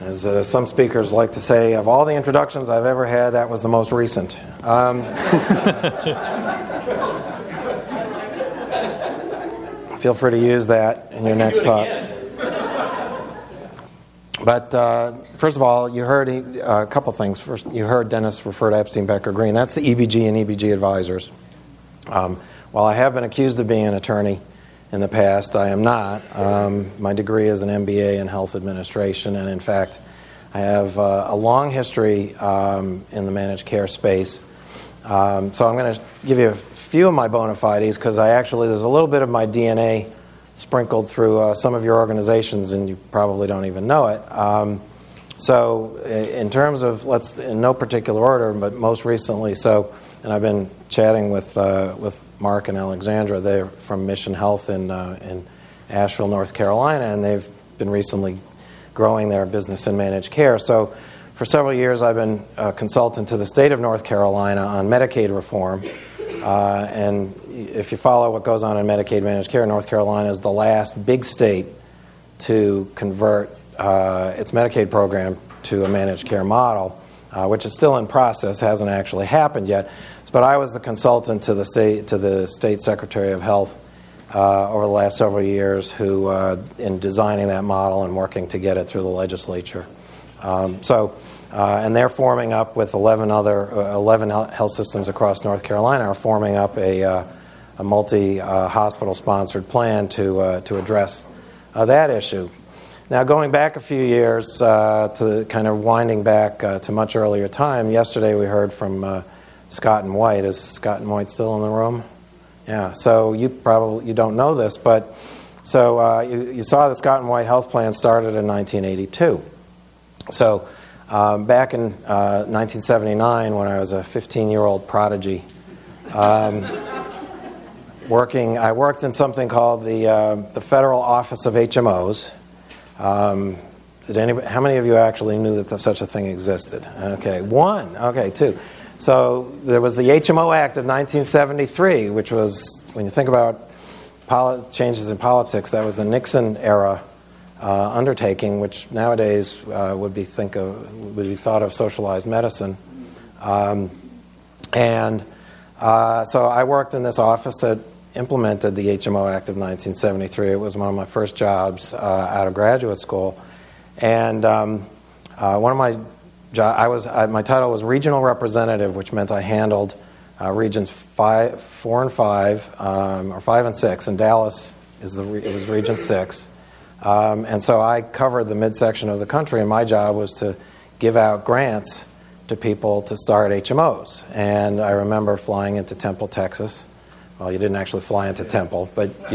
As some speakers like to say, of all the introductions I've ever had, that was the most recent. Feel free to use that in your next talk. But first of all, you heard a couple things. First, you heard Dennis refer to Epstein, Becker, Green. That's the EBG and EBG advisors. While I have been accused of being an attorney in the past, I am not. My degree is an MBA in health administration, and in fact, I have a long history in the managed care space. So I'm going to give you a few of my bona fides because there's a little bit of my DNA sprinkled through some of your organizations, and you probably don't even know it. So in terms of, in no particular order, but most recently, and I've been chatting with Mark and Alexandra. They're from Mission Health in Asheville, North Carolina, and they've been recently growing their business in managed care. So for several years, I've been a consultant to the state of North Carolina on Medicaid reform. And if you follow what goes on in Medicaid managed care, North Carolina is the last big state to convert its Medicaid program to a managed care model, which is still in process, hasn't actually happened yet. But I was the consultant to the state Secretary of Health over the last several years, who in designing that model and working to get it through the legislature. And they're forming up with 11 health systems across North Carolina are forming up a multi-hospital sponsored plan to address that issue. Now, going back a few years to kind of winding back to much earlier time, yesterday we heard from Scott and White. Is Scott and White still in the room? Yeah. So you don't know this, but you saw the Scott and White Health Plan started in 1982. So back in 1979, when I was a 15-year-old prodigy, I worked in something called the Federal Office of HMOs. How many of you actually knew that such a thing existed? Okay, one. Okay, two. So there was the HMO Act of 1973, which was, when you think about changes in politics, that was a Nixon-era undertaking, which nowadays would be thought of socialized medicine. So I worked in this office that implemented the HMO Act of 1973. It was one of my first jobs out of graduate school, and one of my my title was regional representative, which meant I handled regions 4 and 5, or 5 and 6, and Dallas it was region 6. And so I covered the midsection of the country, and my job was to give out grants to people to start HMOs. And I remember flying into Temple, Texas. Well, you didn't actually fly into Temple, but you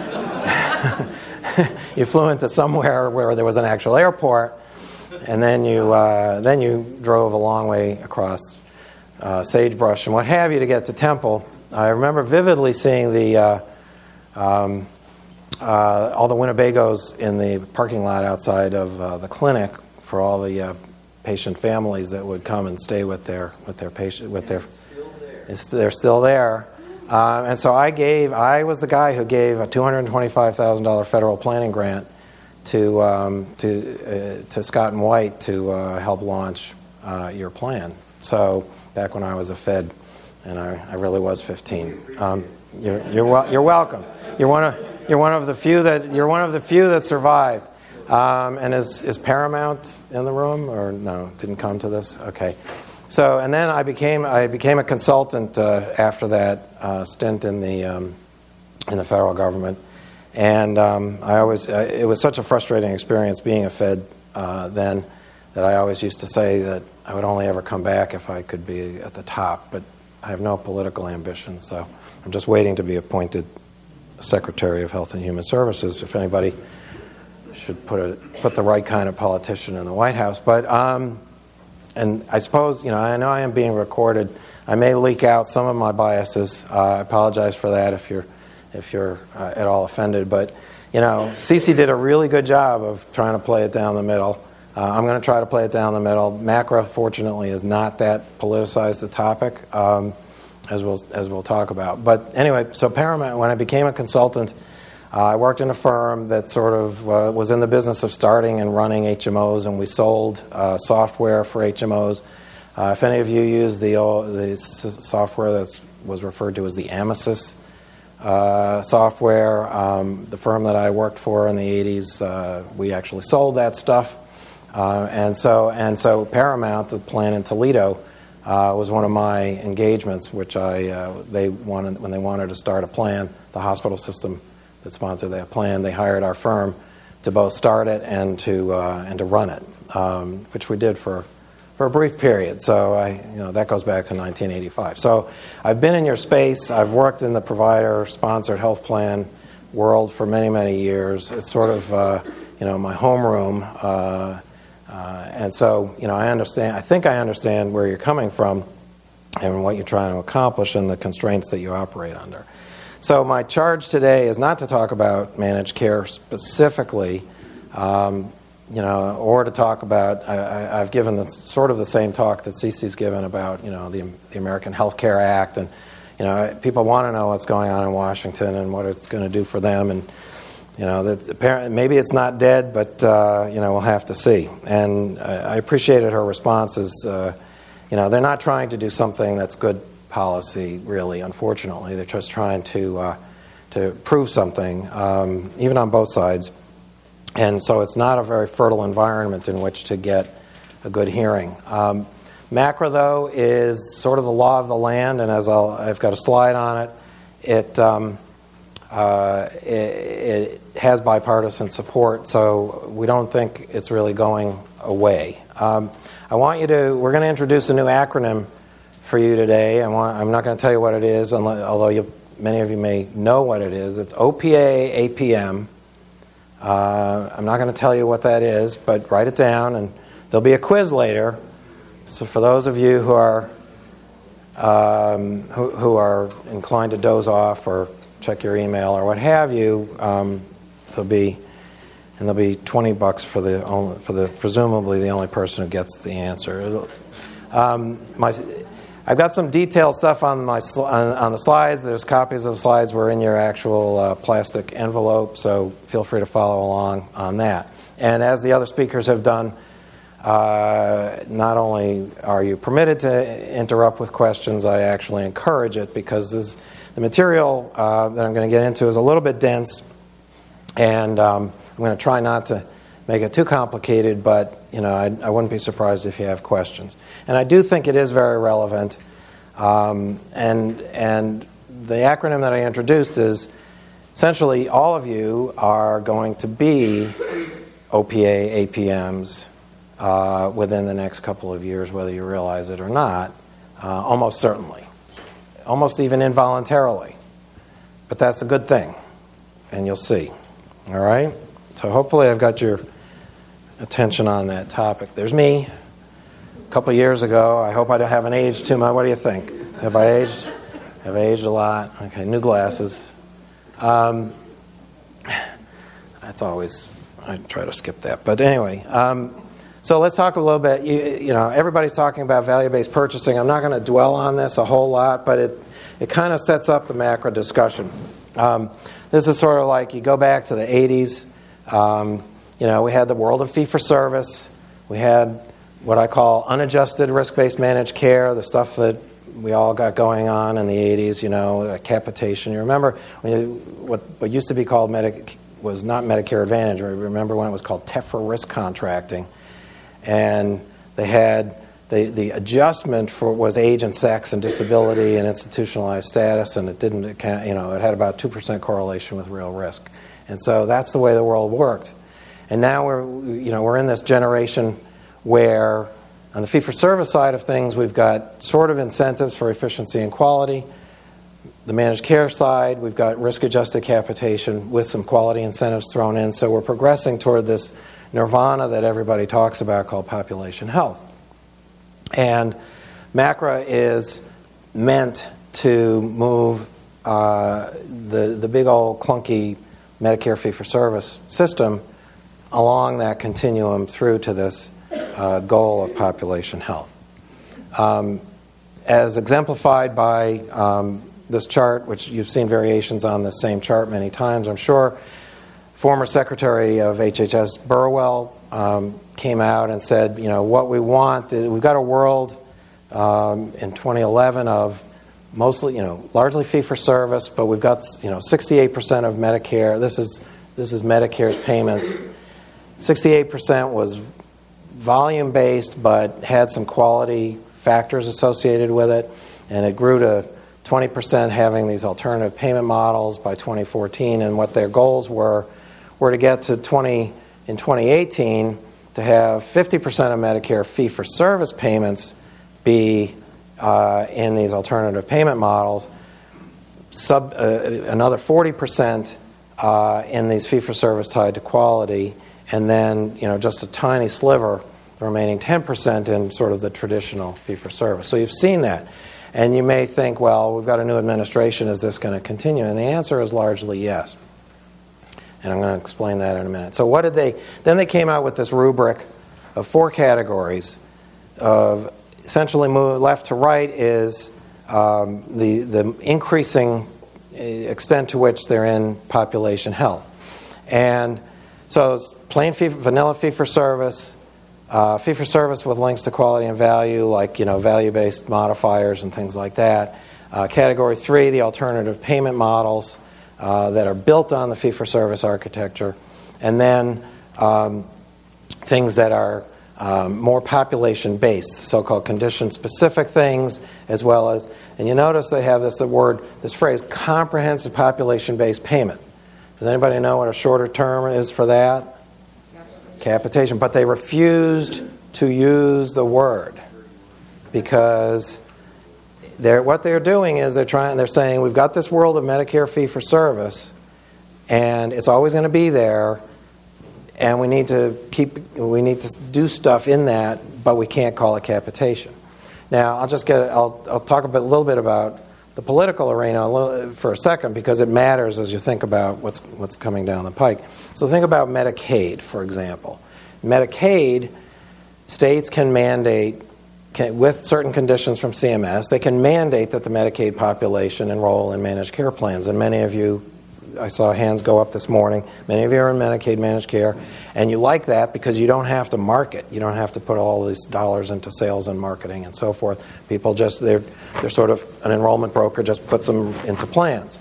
you flew into somewhere where there was an actual airport, and then you drove a long way across sagebrush and what have you to get to Temple. I remember vividly seeing all the Winnebagos in the parking lot outside of the clinic for all the patient families that would come and stay with their patient they're still there. And so I was the guy who gave a $225,000 federal planning grant to Scott and White to help launch your plan. So back when I was a Fed, and I really was 15. You're welcome. You're one of the few that survived. And is Paramount in the room, or no? Didn't come to this. Okay. So, and then I became a consultant after that stint in the federal government, and it was such a frustrating experience being a Fed then that I always used to say that I would only ever come back if I could be at the top, but I have no political ambition, so I'm just waiting to be appointed Secretary of Health and Human Services if anybody should put the right kind of politician in the White House. But and I suppose, I know I am being recorded. I may leak out some of my biases. I apologize for that if you're at all offended. But Cece did a really good job of trying to play it down the middle. I'm going to try to play it down the middle. MACRA, fortunately, is not that politicized a topic, as we'll talk about. But anyway, so Paramount, when I became a consultant, I worked in a firm that sort of was in the business of starting and running HMOs, and we sold software for HMOs. If any of you use the software that was referred to as the Amisys software, the firm that I worked for in the 80s, we actually sold that stuff. And so Paramount, the plant in Toledo, was one of my engagements, which they wanted when they wanted to start a plan. The hospital system that sponsored that plan, they hired our firm to both start it and to run it, which we did for a brief period. So that goes back to 1985. So I've been in your space. I've worked in the provider-sponsored health plan world for many, many years. It's sort of my homeroom. And so, I understand. I think I understand where you're coming from and what you're trying to accomplish and the constraints that you operate under. So my charge today is not to talk about managed care specifically, or to talk about. I've given sort of the same talk that Cece's given about, the American Health Care Act, and people want to know what's going on in Washington and what it's going to do for them, and maybe it's not dead, but we'll have to see. And I appreciated her responses. They're not trying to do something that's good policy, really. Unfortunately, they're just trying to prove something, even on both sides. And so it's not a very fertile environment in which to get a good hearing. MACRA, though, is sort of the law of the land, and as I've got a slide on it, it has bipartisan support, so we don't think it's really going away. We're going to introduce a new acronym for you today. I'm not going to tell you what it is, although many of you may know what it is. It's OPA APM. I'm not going to tell you what that is, but write it down, and there'll be a quiz later. So for those of you who are inclined to doze off or check your email or what have you, there'll be $20 for the presumably the only person who gets the answer. I've got some detailed stuff on the slides. There's copies of the slides were in your actual plastic envelope, so feel free to follow along on that. And as the other speakers have done, not only are you permitted to interrupt with questions, I actually encourage it, because the material that I'm going to get into is a little bit dense, and I'm going to try not to make it too complicated, but I wouldn't be surprised if you have questions. And I do think it is very relevant. And the acronym that I introduced is essentially all of you are going to be OPA APMs within the next couple of years, whether you realize it or not, almost certainly. Almost even involuntarily. But that's a good thing, and you'll see. All right? So hopefully I've got your attention on that topic. There's me a couple of years ago. I hope I haven't aged too much. What do you think? Have I aged? Have I aged a lot? Okay, new glasses. That's always, I try to skip that. But anyway, so let's talk a little bit. Everybody's talking about value-based purchasing. I'm not going to dwell on this a whole lot, but it kind of sets up the MACRA discussion. This is sort of like you go back to the 80s. We had the world of fee-for-service. We had what I call unadjusted risk-based managed care, the stuff that we all got going on in the 80s, capitation. You remember what used to be called was not Medicare Advantage. Remember when it was called TEFRA risk contracting? And they had the adjustment was age and sex and disability and institutionalized status, and it didn't account, it had about 2% correlation with real risk. And so that's the way the world worked. And now we're in this generation where on the fee-for-service side of things, we've got sort of incentives for efficiency and quality. The managed care side, we've got risk-adjusted capitation with some quality incentives thrown in. So we're progressing toward this nirvana that everybody talks about called population health. And MACRA is meant to move the big old clunky Medicare fee-for-service system along that continuum through to this goal of population health. As exemplified by this chart, which you've seen variations on the same chart many times, I'm sure. Former Secretary of HHS Burwell came out and said, what we want, we've got a world in 2011 of mostly, largely fee-for-service, but we've got, 68% of Medicare. This is Medicare's payments. 68% was volume-based, but had some quality factors associated with it, and it grew to 20% having these alternative payment models by 2014, and what their goals were to get to in 2018 to have 50% of Medicare fee-for-service payments be in these alternative payment models, another 40% in these fee-for-service tied to quality, and then just a tiny sliver, the remaining 10% in sort of the traditional fee-for-service. So you've seen that. And you may think, well, we've got a new administration, is this going to continue? And the answer is largely yes. And I'm going to explain that in a minute. So what did they... Then they came out with this rubric of 4 categories of essentially left to right is the increasing extent to which they're in population health. And so it's plain vanilla fee-for-service, fee-for-service with links to quality and value, like value-based modifiers and things like that. Category 3, the alternative payment models that are built on the fee-for-service architecture, and then things that are more population-based, so-called condition-specific things, as well as, and you notice they have this phrase, comprehensive population-based payment. Does anybody know what a shorter term is for that? Capitation. But they refused to use the word because what they're doing is they're saying we've got this world of Medicare fee-for-service, and it's always going to be there. And we need to do stuff in that, but we can't call it capitation. Now, I'll talk a little bit about the political arena for a second, because it matters as you think about what's coming down the pike. So think about Medicaid, for example. Medicaid, states can mandate, with certain conditions from CMS, they can mandate that the Medicaid population enroll in managed care plans. And many of you, I saw hands go up this morning. Many of you are in Medicaid managed care, and you like that because you don't have to market. You don't have to put all these dollars into sales and marketing and so forth. People they're sort of an enrollment broker, just puts them into plans.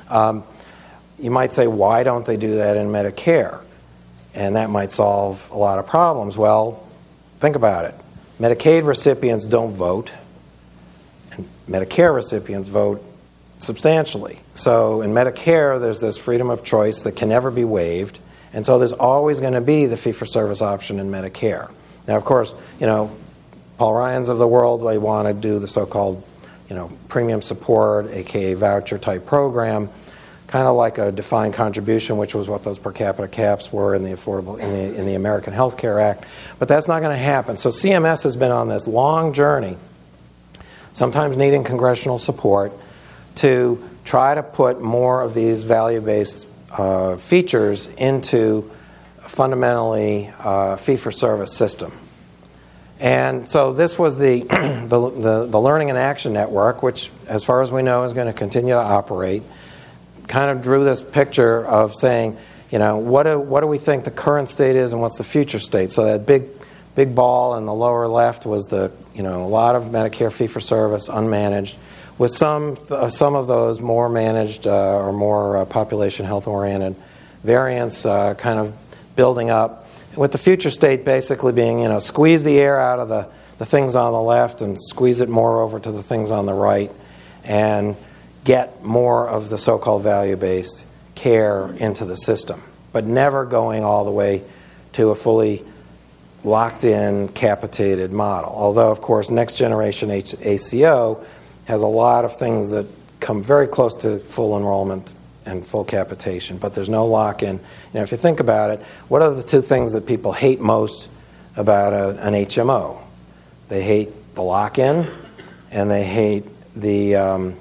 You might say, why don't they do that in Medicare? And that might solve a lot of problems. Well, think about it. Medicaid recipients don't vote, and Medicare recipients vote substantially. So in Medicare, there's this freedom of choice that can never be waived, and so there's always going to be the fee-for-service option in Medicare. Now, of course, Paul Ryan's of the world, they want to do the so-called, premium support, aka voucher-type program, kind of like a defined contribution, which was what those per capita caps were in the American Health Care Act. But that's not going to happen. So CMS has been on this long journey, sometimes needing congressional support, to try to put more of these value-based features into a fundamentally fee-for-service system. And so this was the Learning and Action Network, which, as far as we know, is going to continue to operate. Kind of drew this picture of saying, what do we think the current state is and what's the future state? So that big ball in the lower left was a lot of Medicare fee-for-service, unmanaged, with some of those more managed or more population health-oriented variants kind of building up, with the future state basically being, squeeze the air out of the things on the left and squeeze it more over to the things on the right, and get more of the so-called value-based care into the system, but never going all the way to a fully locked-in, capitated model. Although, of course, next generation ACO has a lot of things that come very close to full enrollment and full capitation, but there's no lock-in. If you think about it, what are the two things that people hate most about an HMO? They hate the lock-in, and they hate the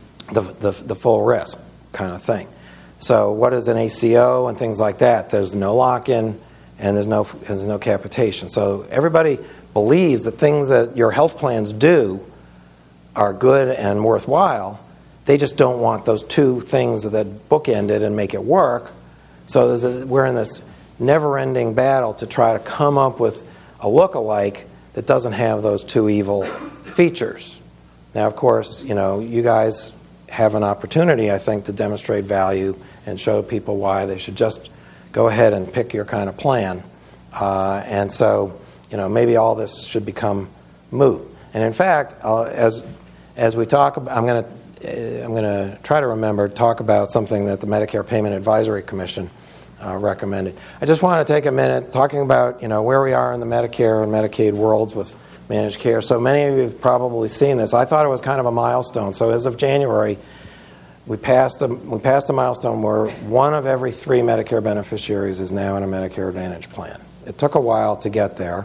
full risk kind of thing. So what is an ACO and things like that? There's no lock-in and there's no capitation. So everybody believes that things that your health plans do are good and worthwhile, they just don't want those two things that bookend it and make it work. So we're in this never-ending battle to try to come up with a look-alike that doesn't have those two evil features. Now, of course, you guys have an opportunity, I think, to demonstrate value and show people why they should just go ahead and pick your kind of plan. And so, maybe all this should become moot. And in fact, as we talk, I'm going to try to talk about something that the Medicare Payment Advisory Commission recommended. I just want to take a minute talking about where we are in the Medicare and Medicaid worlds with managed care. So many of you have probably seen this. I thought it was kind of a milestone. So as of January, we passed a milestone where 1 of every 3 Medicare beneficiaries is now in a Medicare Advantage plan. It took a while to get there.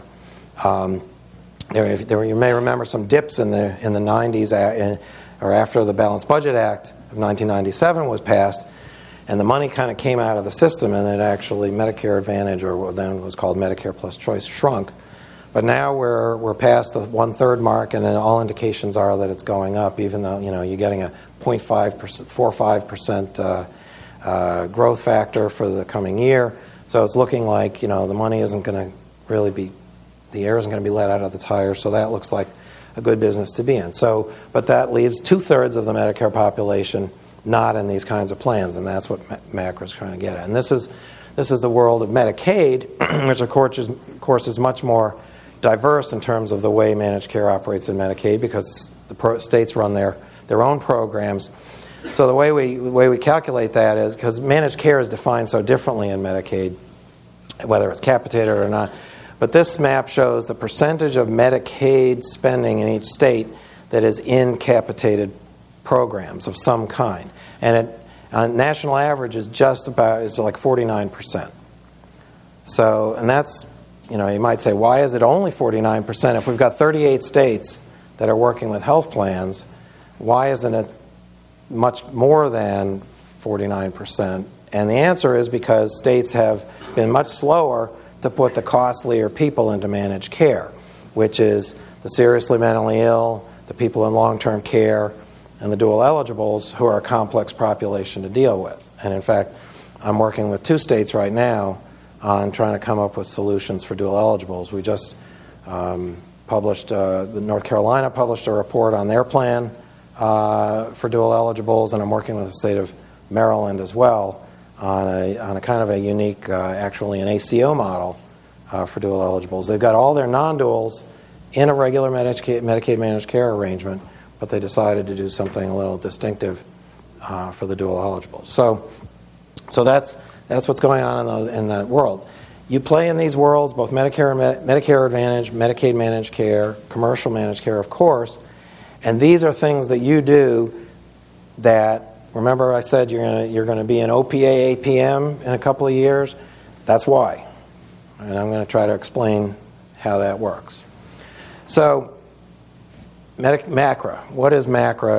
You may remember some dips in the 90s or after the Balanced Budget Act of 1997 was passed, and the money kind of came out of the system, and it actually Medicare Advantage, or what then was called Medicare Plus Choice, shrunk. But now we're past the 1/3 mark, and all indications are that it's going up, even though you're getting a 0.45% growth factor for the coming year. So it's looking like the money isn't going to really be, the air isn't going to be let out of the tires. So that looks like a good business to be in. So, but that leaves 2/3 of the Medicare population not in these kinds of plans, and that's what MACRA is trying to get at. And this is the world of Medicaid, which of course is much more diverse in terms of the way managed care operates in Medicaid, because the states run their own programs. So the way we calculate that is, because managed care is defined so differently in Medicaid, whether it's capitated or not. But this map shows the percentage of Medicaid spending in each state that is in capitated programs of some kind. And on national average is like 49%. So, and that's, you might say, why is it only 49%? If we've got 38 states that are working with health plans, why isn't it much more than 49%? And the answer is because states have been much slower to put the costlier people into managed care, which is the seriously mentally ill, the people in long-term care, and the dual eligibles, who are a complex population to deal with. And in fact, I'm working with 2 states right now on trying to come up with solutions for dual eligibles. We just published, North Carolina published a report on their plan for dual eligibles, and I'm working with the state of Maryland as well on a kind of a unique, actually an ACO model for dual eligibles. They've got all their non-duals in a regular Medicaid managed care arrangement, but they decided to do something a little distinctive for the dual eligibles. So that's what's going on in that world. You play in these worlds, both Medicare Advantage, Medicaid managed care, commercial managed care, of course, and these are things that you do that, remember I said you're going to be an OPA APM in a couple of years? That's why. And I'm going to try to explain how that works. So, MACRA. What is MACRA?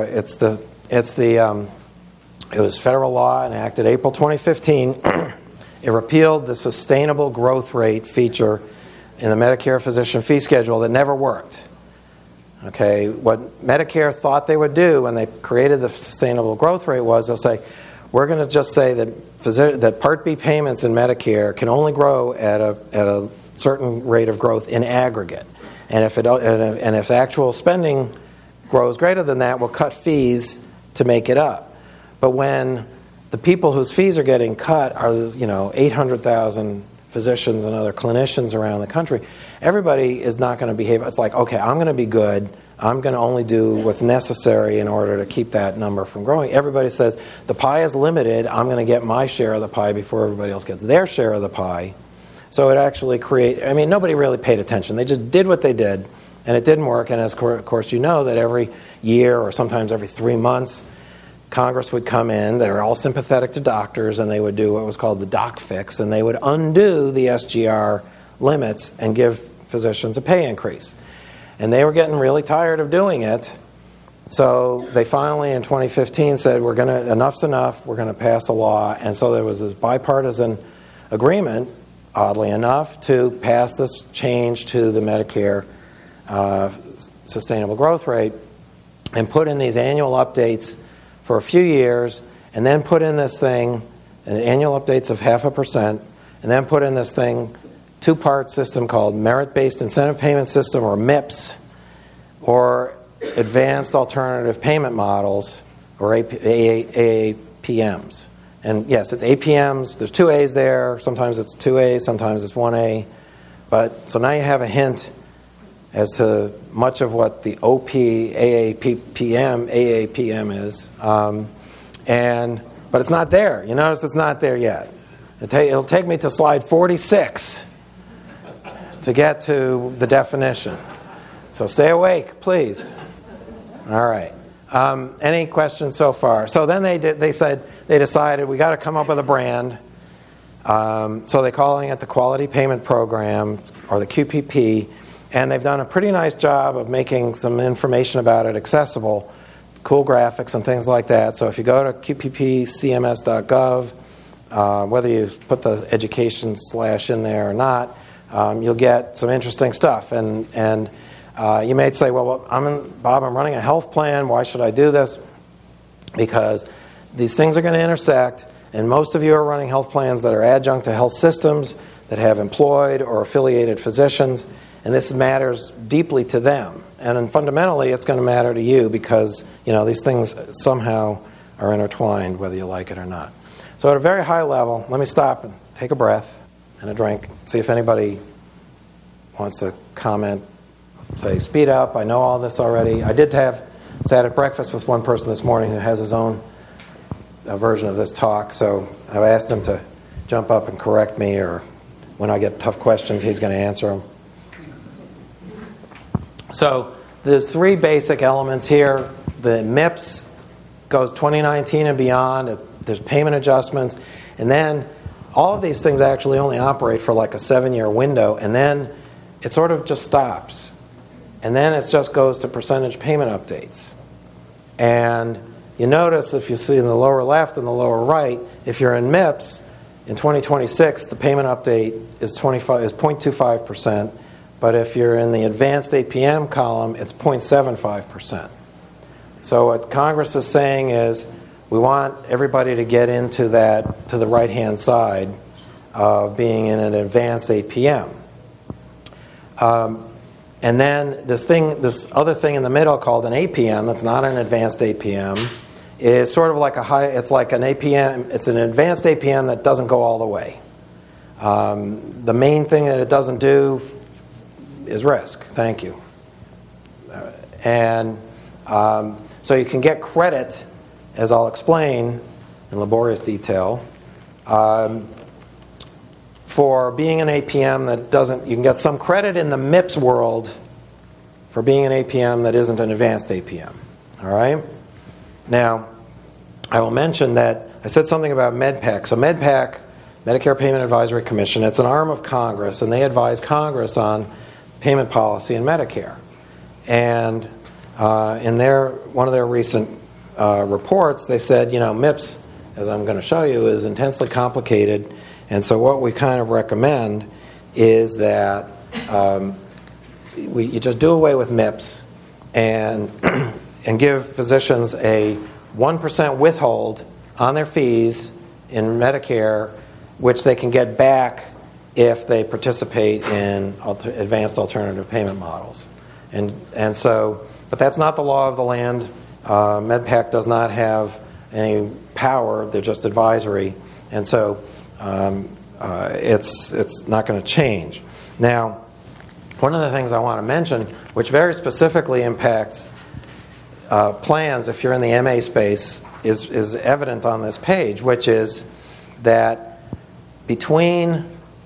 It was federal law enacted April 2015. It repealed the sustainable growth rate feature in the Medicare physician fee schedule that never worked. Okay, what Medicare thought they would do when they created the sustainable growth rate was they'll say, we're going to just say that Part B payments in Medicare can only grow at a certain rate of growth in aggregate. And if the actual spending grows greater than that, we'll cut fees to make it up. But when the people whose fees are getting cut are 800,000 physicians and other clinicians around the country, everybody is not going to behave. It's like, okay, I'm going to be good. I'm going to only do what's necessary in order to keep that number from growing. Everybody says, the pie is limited. I'm going to get my share of the pie before everybody else gets their share of the pie. So it actually nobody really paid attention. They just did what they did, and it didn't work. And of course, you know that every year or sometimes every 3 months, Congress would come in. They were all sympathetic to doctors, and they would do what was called the doc fix, and they would undo the SGR limits and give physicians a pay increase. And they were getting really tired of doing it, so they finally in 2015 said, enough's enough, we're going to pass a law. And so there was this bipartisan agreement, oddly enough, to pass this change to the Medicare sustainable growth rate and put in these annual updates for a few years, and then put in this thing, annual updates of 0.5%, and then put in this thing, two-part system called Merit-Based Incentive Payment System, or MIPS, or Advanced Alternative Payment Models, or AAPMs. And yes, it's APMs. There's two A's there. Sometimes it's two A's, sometimes it's one A. But so now you have a hint as to much of what the OP, AAPM is. But it's not there. You notice it's not there yet. It'll take me to slide 46 to get to the definition. So stay awake, please. All right. Any questions so far? So then they decided we got to come up with a brand. So they're calling it the Quality Payment Program, or the QPP, and they've done a pretty nice job of making some information about it accessible, cool graphics and things like that. So if you go to qppcms.gov, whether you put the education / in there or not, you'll get some interesting stuff. And you may say, well, Bob, I'm running a health plan. Why should I do this? Because these things are going to intersect, and most of you are running health plans that are adjunct to health systems that have employed or affiliated physicians, and this matters deeply to them. And then fundamentally, it's going to matter to you because these things somehow are intertwined, whether you like it or not. So at a very high level, let me stop and take a breath and a drink, see if anybody wants to comment. Say, speed up, I know all this already. I sat at breakfast with one person this morning who has his own version of this talk, so I've asked him to jump up and correct me, or when I get tough questions, he's going to answer them. So there's three basic elements here. The MIPS goes 2019 and beyond. There's payment adjustments. And then all of these things actually only operate for like a 7-year window, and then it sort of just stops. And then it just goes to percentage payment updates. And you notice, if you see in the lower left and the lower right, if you're in MIPS, in 2026, the payment update is 0.25%. But if you're in the advanced APM column, it's 0.75%. So what Congress is saying is we want everybody to get into that, to the right-hand side of being in an advanced APM. And then this other thing in the middle called an APM, that's not an advanced APM, is sort of like it's like an APM, it's an advanced APM that doesn't go all the way. The main thing that it doesn't do is risk. Thank you. So you can get credit, as I'll explain in laborious detail, for being an APM that doesn't, you can get some credit in the MIPS world for being an APM that isn't an advanced APM. All right? Now, I will mention that I said something about MedPAC. So MedPAC, Medicare Payment Advisory Commission, it's an arm of Congress, and they advise Congress on payment policy in Medicare. And in one of their recent reports, they said, MIPS, as I'm going to show you, is intensely complicated. And so what we kind of recommend is that you just do away with MIPS and give physicians a 1% withhold on their fees in Medicare, which they can get back if they participate in advanced alternative payment models. And so, but that's not the law of the land. MedPAC does not have any power. They're just advisory. And so it's not going to change. Now, one of the things I want to mention, which very specifically impacts plans if you're in the MA space, is evident on this page, which is that between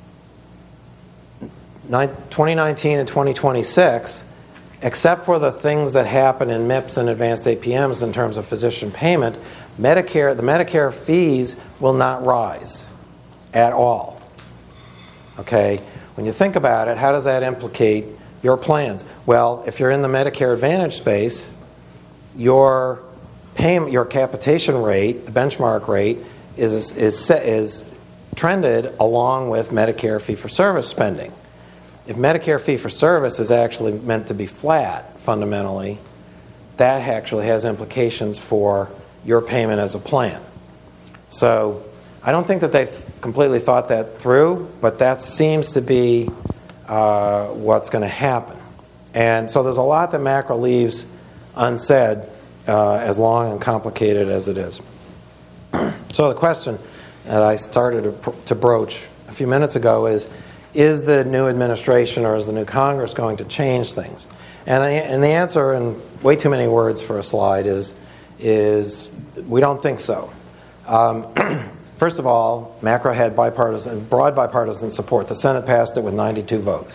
2019 and 2026, except for the things that happen in MIPS and advanced APMs in terms of physician payment, the Medicare fees will not rise at all. Okay? When you think about it, how does that implicate your plans? Well, if you're in the Medicare Advantage space, your capitation rate, the benchmark rate, is trended along with Medicare fee-for-service spending. If Medicare fee-for-service is actually meant to be flat, fundamentally, that actually has implications for your payment as a plan. So I don't think that they completely thought that through, but that seems to be what's going to happen. And so there's a lot that MACRA leaves unsaid, as long and complicated as it is. So the question that I started to broach a few minutes ago is the new administration or is the new Congress going to change things? And the answer, in way too many words for a slide, is we don't think so. First of all, MACRA had broad bipartisan support. The Senate passed it with 92 votes.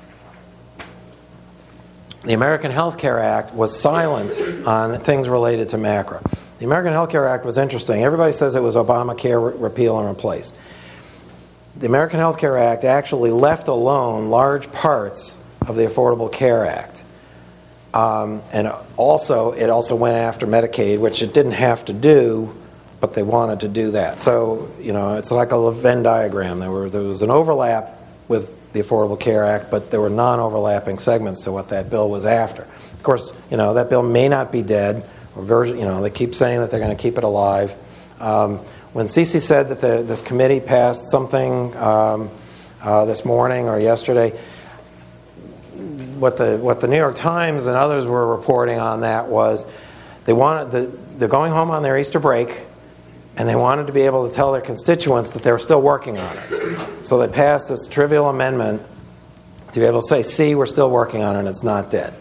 The American Health Care Act was silent on things related to MACRA. The American Health Care Act was interesting. Everybody says it was Obamacare repeal and replace. The American Health Care Act actually left alone large parts of the Affordable Care Act. And it also went after Medicaid, which it didn't have to do, but they wanted to do that. So, it's like a Venn diagram. There was an overlap with the Affordable Care Act, but there were non-overlapping segments to what that bill was after. Of course, that bill may not be dead, or they keep saying that they're going to keep it alive. When Cece said that this committee passed something this morning or yesterday, what the New York Times and others were reporting on that was they're going home on their Easter break, and they wanted to be able to tell their constituents that they were still working on it. So they passed this trivial amendment to be able to say, see, we're still working on it, and it's not dead.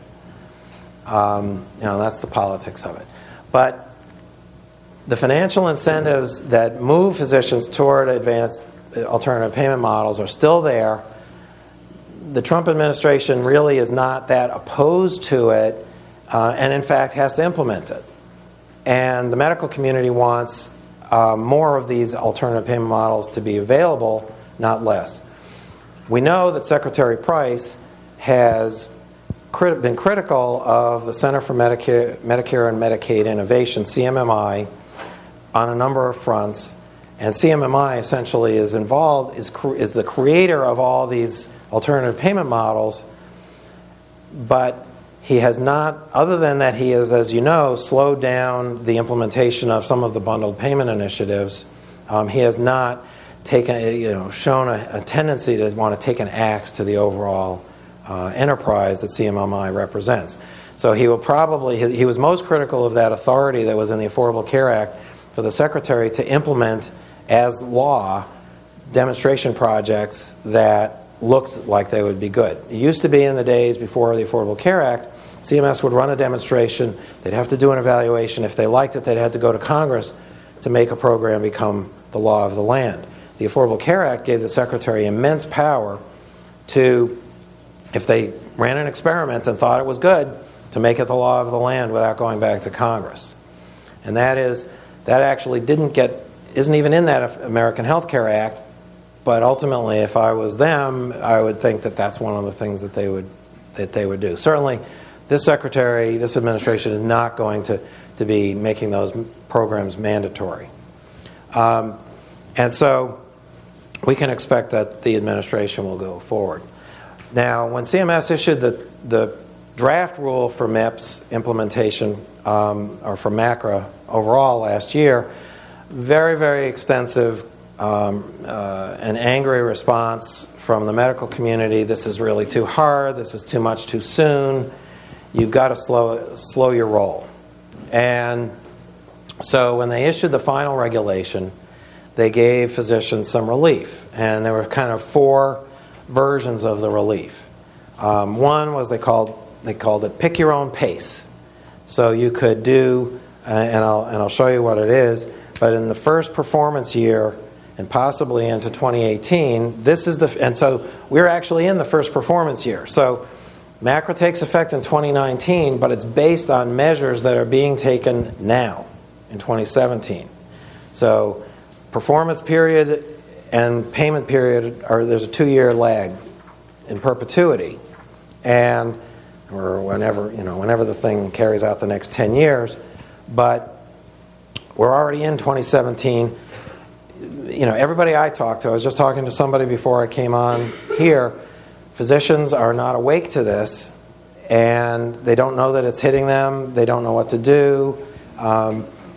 That's the politics of it. But the financial incentives that move physicians toward advanced alternative payment models are still there. The Trump administration really is not that opposed to it, and in fact has to implement it. And the medical community wants more of these alternative payment models to be available, not less. We know that Secretary Price has been critical of the Center for Medicare and Medicaid Innovation, CMMI, on a number of fronts. And CMMI essentially is the creator of all these alternative payment models, but he has not, other than that he has, as you know, slowed down the implementation of some of the bundled payment initiatives. He has not shown a tendency to want to take an axe to the overall enterprise that CMMI represents. So he was most critical of that authority that was in the Affordable Care Act for the Secretary to implement as law demonstration projects that looked like they would be good. It used to be in the days before the Affordable Care Act, CMS would run a demonstration, they'd have to do an evaluation. If they liked it, they'd have to go to Congress to make a program become the law of the land. The Affordable Care Act gave the Secretary immense power to, if they ran an experiment and thought it was good, to make it the law of the land without going back to Congress. And that actually isn't even in that American Health Care Act, but ultimately, if I was them, I would think that that's one of the things that they would do. Certainly, this administration is not going to be making those programs mandatory. And so we can expect that the administration will go forward. Now, when CMS issued the draft rule for MIPS implementation, or for MACRA overall last year, very, very extensive an angry response from the medical community. This is really too hard. This is too much too soon. You've got to slow your roll. And so when they issued the final regulation, they gave physicians some relief. And there were kind of 4 versions of the relief. One was they called it pick your own pace. So you could do, and I'll show you what it is, but in the first performance year, and possibly into 2018, and so we're actually in the first performance year. So MACRA takes effect in 2019, but it's based on measures that are being taken now in 2017. So performance period and payment period there's a 2-year lag in perpetuity, or whenever the thing carries out the next 10 years. But we're already in 2017. Everybody I talk to, I was just talking to somebody before I came on here, physicians are not awake to this, and they don't know that it's hitting them. They don't know what to do.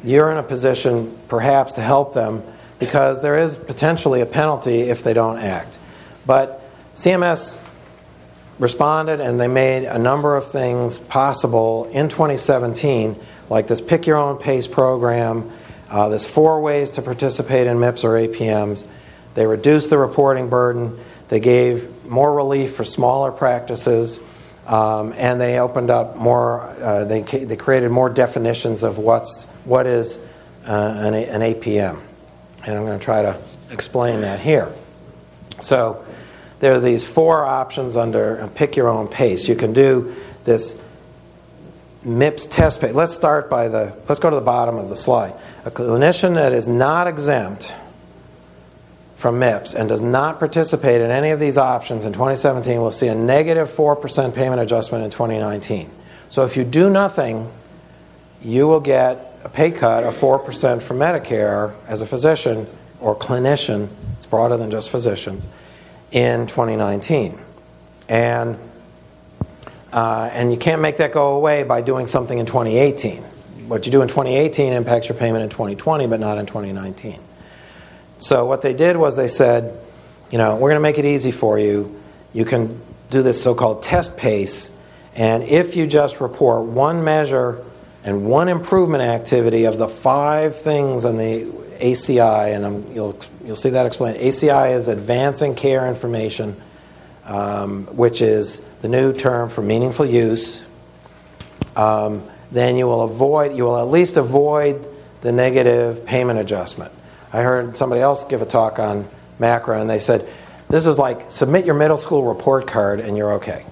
you're in a position perhaps to help them, because there is potentially a penalty if they don't act. But CMS responded, and they made a number of things possible in 2017, like this Pick Your Own Pace program. There's 4 ways to participate in MIPS or APMs. They reduced the reporting burden. They gave more relief for smaller practices, and they opened up more. They created more definitions of what is an APM, and I'm going to try to explain that here. So there are these 4 options under Pick Your Own Pace. You can do this MIPS test pace. Let's go to the bottom of the slide. A clinician that is not exempt from MIPS and does not participate in any of these options in 2017 will see a negative 4% payment adjustment in 2019. So if you do nothing, you will get a pay cut of 4% from Medicare as a physician or clinician. It's broader than just physicians in 2019. And you can't make that go away by doing something in 2018. What you do in 2018 impacts your payment in 2020, but not in 2019. So what they did was they said, we're going to make it easy for you. You can do this so-called test pace, and if you just report one measure and one improvement activity of the 5 things on the ACI, and you'll see that explained. ACI is Advancing Care Information, which is the new term for meaningful use. Then you will at least avoid the negative payment adjustment. I heard somebody else give a talk on MACRA, and they said, this is like submit your middle school report card and you're okay.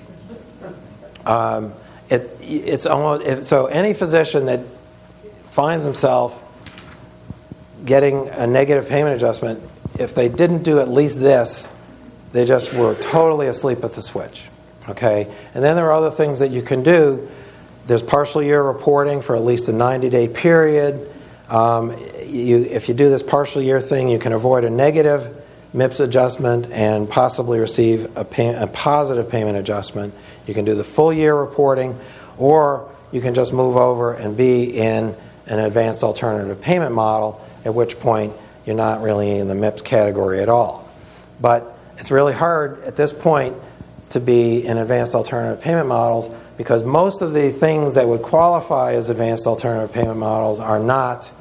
It's almost so any physician that finds himself getting a negative payment adjustment, if they didn't do at least this, they just were totally asleep at the switch. Okay? And then there are other things that you can do. There's partial year reporting for at least a 90-day period. If you do this partial year thing, you can avoid a negative MIPS adjustment and possibly receive a positive payment adjustment. You can do the full year reporting, or you can just move over and be in an advanced alternative payment model, at which point you're not really in the MIPS category at all. But it's really hard at this point to be in advanced alternative payment models, because most of the things that would qualify as advanced alternative payment models are not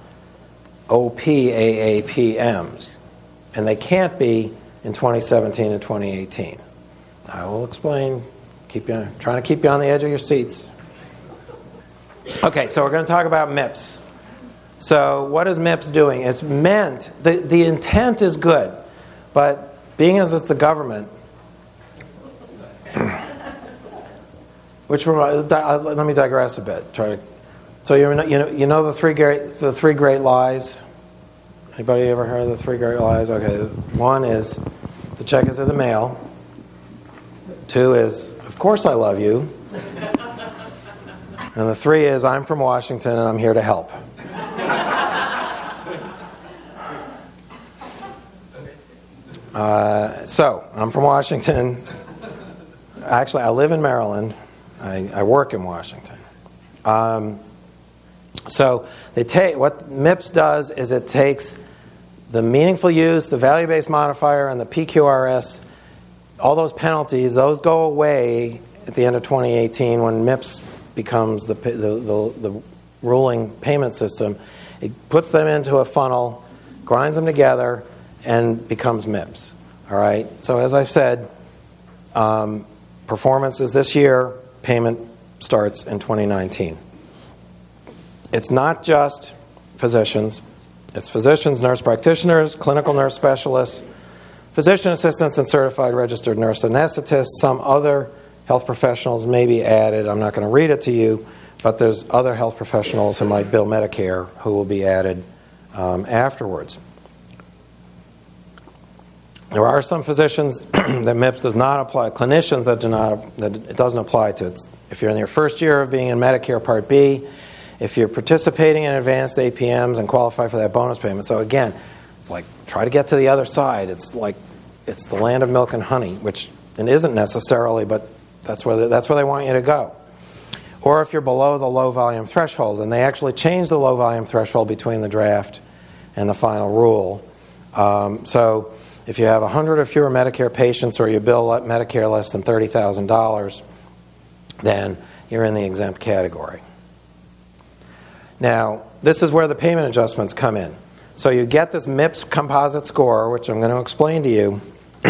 OPAAPMs, and they can't be in 2017 and 2018. I will explain. Trying to keep you on the edge of your seats. Okay, so we're going to talk about MIPS. So what is MIPS doing? It's meant, the intent is good, but being as it's the government, let me digress a bit. So you know the three great lies? Anybody ever heard of the 3 great lies? Okay, 1 is the check is in the mail. 2 is, of course I love you. And the 3 is, I'm from Washington and I'm here to help. So, I'm from Washington. Actually, I live in Maryland. I work in Washington. So, what MIPS does is it takes the meaningful use, the value-based modifier, and the PQRS, all those penalties, those go away at the end of 2018 when MIPS becomes the ruling payment system. It puts them into a funnel, grinds them together, and becomes MIPS. All right? So as I've said, performance is this year, payment starts in 2019. It's not just physicians. It's physicians, nurse practitioners, clinical nurse specialists, physician assistants, and certified registered nurse anesthetists. Some other health professionals may be added. I'm not going to read it to you, but there's other health professionals who might bill Medicare who will be added afterwards. There are some physicians that MIPS does not apply, clinicians that it doesn't apply to. If you're in your first year of being in Medicare Part B, if you're participating in advanced APMs and qualify for that bonus payment. So again, it's like try to get to the other side. It's like it's the land of milk and honey, which it isn't necessarily, but that's where they want you to go. or if you're below the low volume threshold. And they actually changed the low volume threshold between the draft and the final rule. So if you have 100 or fewer Medicare patients, or you bill Medicare less than $30,000, then you're in the exempt category. Now, this is where the payment adjustments come in. So you get this MIPS composite score, which I'm going to explain to you,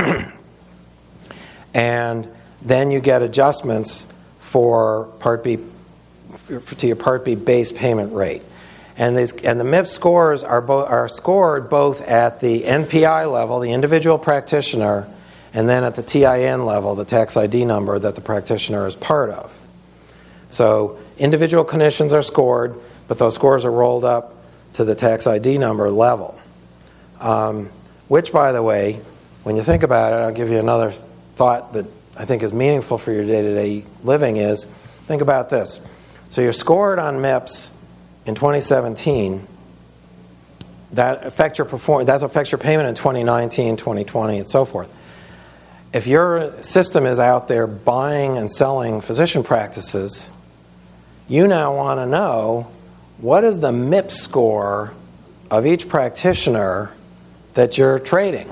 and then you get adjustments for Part B, to your Part B base payment rate. And the MIPS scores are scored both at the NPI level, the individual practitioner, and then at the TIN level, the tax ID number that the practitioner is part of. So individual clinicians are scored, but those scores are rolled up to the tax ID number level. Which, by the way, when you think about it, I'll give you another thought that I think is meaningful for your day-to-day living is, think about this. So you're scored on MIPS in 2017. That affects your payment in 2019, 2020, and so forth. If your system is out there buying and selling physician practices, you now want to know, what is the MIPS score of each practitioner that you're trading?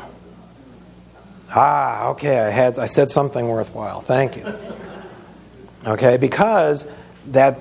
Okay, I said something worthwhile. Thank you. Okay, because that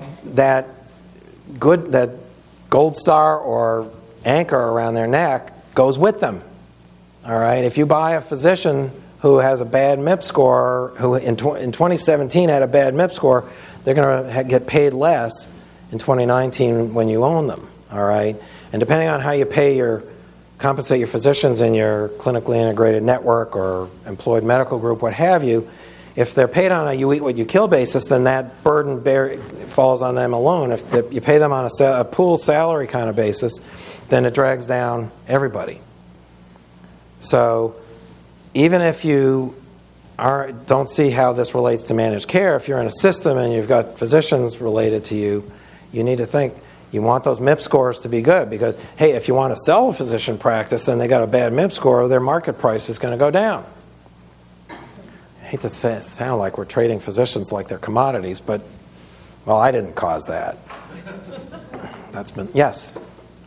gold star or anchor around their neck goes with them. All right, if you buy a physician who has a bad MIPS score, who in 2017 had a bad MIPS score, they're going to get paid less in 2019 when you own them. All right, and depending on how you compensate your physicians in your clinically integrated network or employed medical group, what have you, if they're paid on a you eat what you kill basis, then that burden falls on them alone. If you pay them on a pool salary kind of basis, then it drags down everybody. So even if you don't see how this relates to managed care, if you're in a system and you've got physicians related to you, you need to think, you want those MIPS scores to be good, because, hey, if you want to sell a physician practice and they got a bad MIPS score, their market price is going to go down. I hate to sound like we're trading physicians like they're commodities, but, well, I didn't cause that. Yes?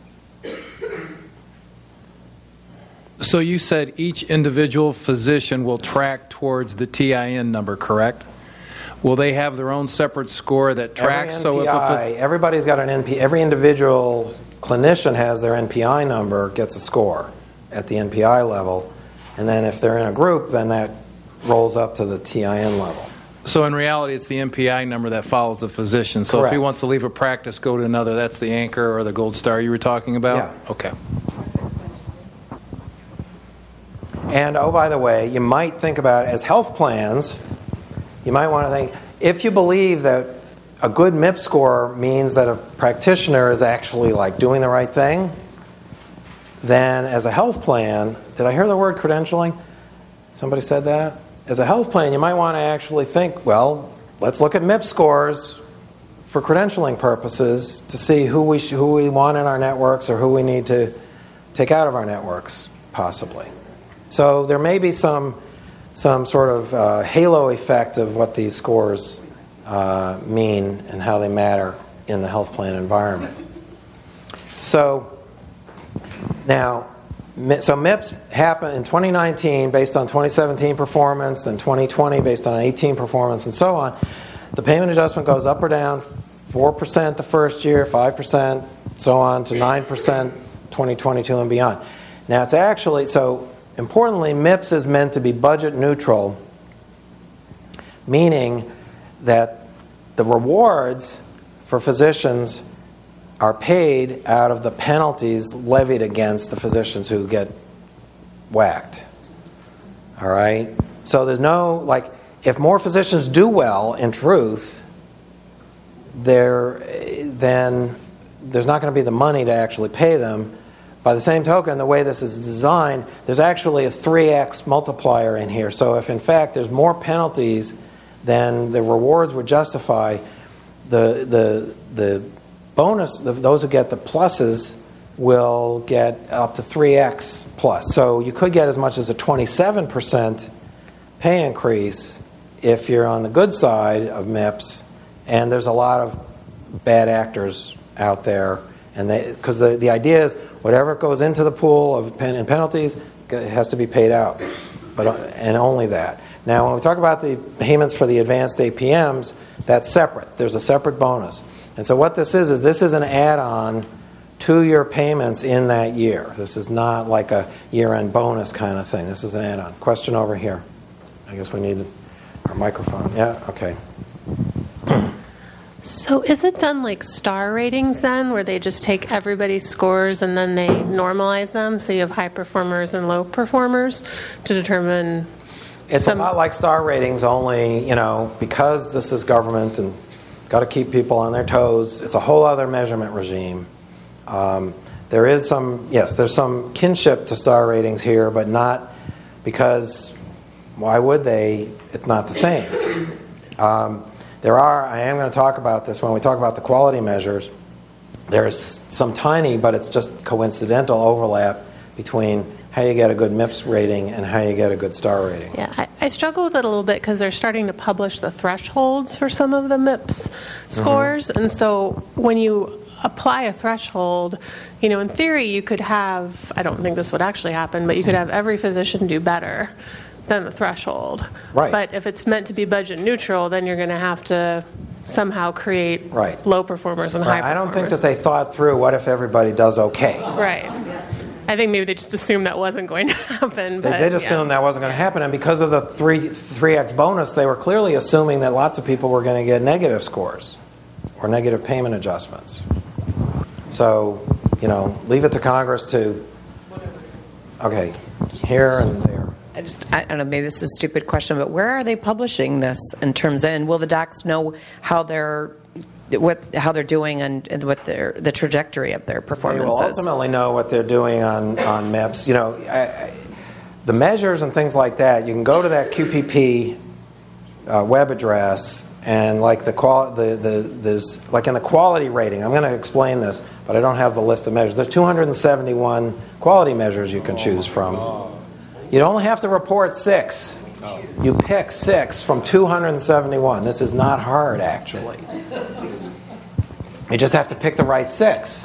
So you said each individual physician will track towards the TIN number, correct? Will they have their own separate score that tracks? Every NPI, everybody's got an NPI. Every individual clinician has their NPI number, gets a score at the NPI level, and then if they're in a group, then that rolls up to the TIN level. So in reality, it's the NPI number that follows the physician. So Correct. If he wants to leave a practice, go to another, that's the anchor or the gold star you were talking about? Yeah. Okay. And, oh, by the way, you might think about, as health plans, you might want to think, if you believe that a good MIPS score means that a practitioner is actually like doing the right thing, then as a health plan, did I hear the word credentialing? Somebody said that? As a health plan, you might want to actually think, well, let's look at MIPS scores for credentialing purposes to see who we want in our networks or who we need to take out of our networks, possibly. So there may be some sort of halo effect of what these scores mean and how they matter in the health plan environment. So now, MIPS happened in 2019 based on 2017 performance, then 2020 based on 18 performance, and so on. The payment adjustment goes up or down, 4% the first year, 5%, so on, to 9% 2022 and beyond. Now it's actually, so importantly, MIPS is meant to be budget neutral, meaning that the rewards for physicians are paid out of the penalties levied against the physicians who get whacked. All right? So there's no, like, if more physicians do well, in truth, then there's not going to be the money to actually pay them. By the same token, the way this is designed, there's actually a 3x multiplier in here. So if, in fact, there's more penalties than the rewards would justify, the bonus, those who get the pluses will get up to 3x plus. So you could get as much as a 27% pay increase if you're on the good side of MIPS, and there's a lot of bad actors out there, and because the idea is whatever goes into the pool of penalties has to be paid out, and only that. Now, when we talk about the payments for the advanced APMs, that's separate. There's a separate bonus. And so what this is this is an add-on to your payments in that year. This is not like a year-end bonus kind of thing. This is an add-on. Question over here. I guess we need our microphone. Yeah? Okay. So is it done like star ratings then, where they just take everybody's scores and then they normalize them, so you have high performers and low performers to determine... It's a lot like star ratings, only, because this is government and got to keep people on their toes, it's a whole other measurement regime. There's some kinship to star ratings here, but not because, why would they? It's not the same. I am going to talk about this when we talk about the quality measures. There's some tiny, but it's just coincidental overlap between how you get a good MIPS rating and how you get a good star rating. Yeah, I struggle with it a little bit because they're starting to publish the thresholds for some of the MIPS scores. Mm-hmm. And so when you apply a threshold, in theory you could have, I don't think this would actually happen, but you could have every physician do better than the threshold. Right. But if it's meant to be budget neutral, then you're going to have to somehow create low performers and high performers. I don't think that they thought through what if everybody does okay. Right. I think maybe they just assumed that wasn't going to happen. They did assume that wasn't going to happen, and because of the 3x bonus, they were clearly assuming that lots of people were going to get negative scores or negative payment adjustments. So, leave it to Congress to, okay, here and there. I don't know, maybe this is a stupid question, but where are they publishing this in terms of, and will the docs know how they're doing and what the trajectory of their performance is? They will ultimately know what they're doing on MIPS. The measures and things like that, you can go to that QPP web address, and like there's like in the quality rating, I'm going to explain this, but I don't have the list of measures. There's 271 quality measures you can choose from. You only have to report 6. You pick 6 from 271. This is not hard, actually. You just have to pick the right 6.